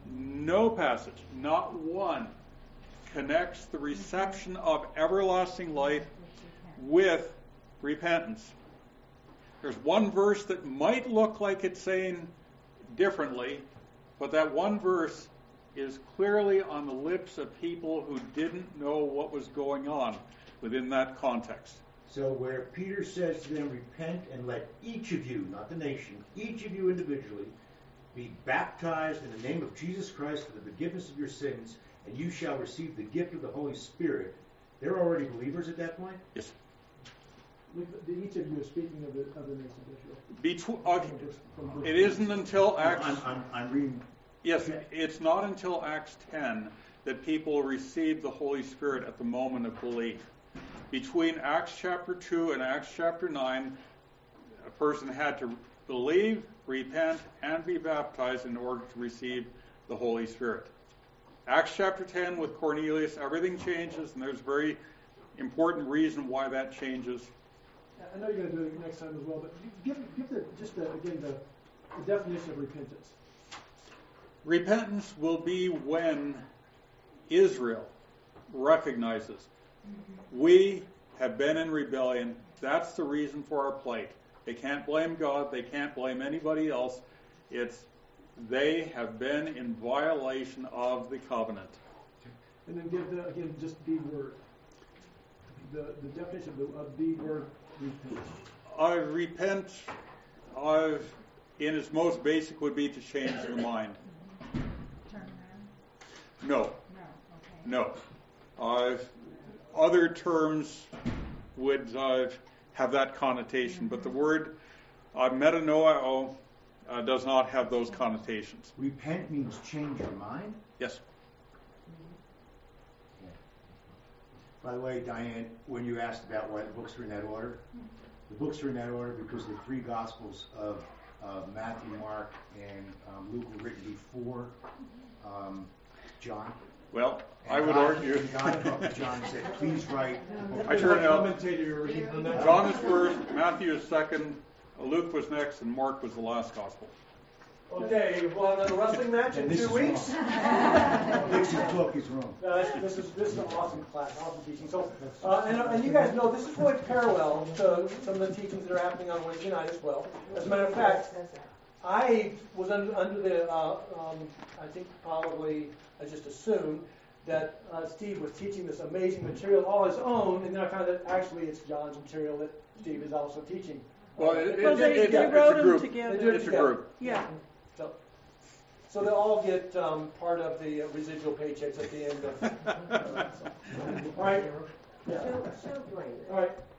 not one, connects the reception of everlasting life with repentance. There's one verse that might look like it's saying differently, but that one verse is clearly on the lips of people who didn't know what was going on within that context. So where Peter says to them, repent and let each of you, not the nation, each of you individually, be baptized in the name of Jesus Christ for the forgiveness of your sins, and you shall receive the gift of the Holy Spirit. They're already believers at that point? Yes. Each of you is speaking of the nation of Israel. It isn't until Acts... I'm reading... Yes, it's not until Acts 10 that people receive the Holy Spirit at the moment of belief. Between Acts chapter 2 and Acts chapter 9, a person had to believe, repent, and be baptized in order to receive the Holy Spirit. Acts chapter 10 with Cornelius, everything changes, and there's a very important reason why that changes. I know you're going to do it next time as well, but give the definition of repentance. Repentance will be when Israel recognizes we have been in rebellion. That's the reason for our plight. They can't blame God. They can't blame anybody else. It's they have been in violation of the covenant. And then give just the word. The definition of the word repent. Repent, in its most basic, would be to change your mind. Turn around? No. No, okay. No. Other terms would have that connotation, but the word metanoeo does not have those connotations. Repent means change your mind? Yes. By the way, Diane, when you asked about why the books are in that order, the books are in that order because the three Gospels of Matthew, Mark, and Luke were written before John. Well, I And would God- argue. and God talked to John and said, please write the book. I sure know. Commentator you're reading on that. John is first, Matthew is second, Luke was next, and Mark was the last gospel. Okay, we'll have another wrestling match in And this 2 is weeks. Dixie's book is wrong. This is an awesome class, awesome teaching. So, and you guys know this is really parallel to some of the teachings that are happening on Wednesday night as well. As a matter of fact, I was under the, I think probably, I just assumed that Steve was teaching this amazing material all his own, and then I found that actually it's John's material that Steve is also teaching. Well, They it's wrote a them group. together. It's a group. Yeah. So they'll all get part of the residual paychecks at the end of. All right. Yeah. She'll blame it. All right.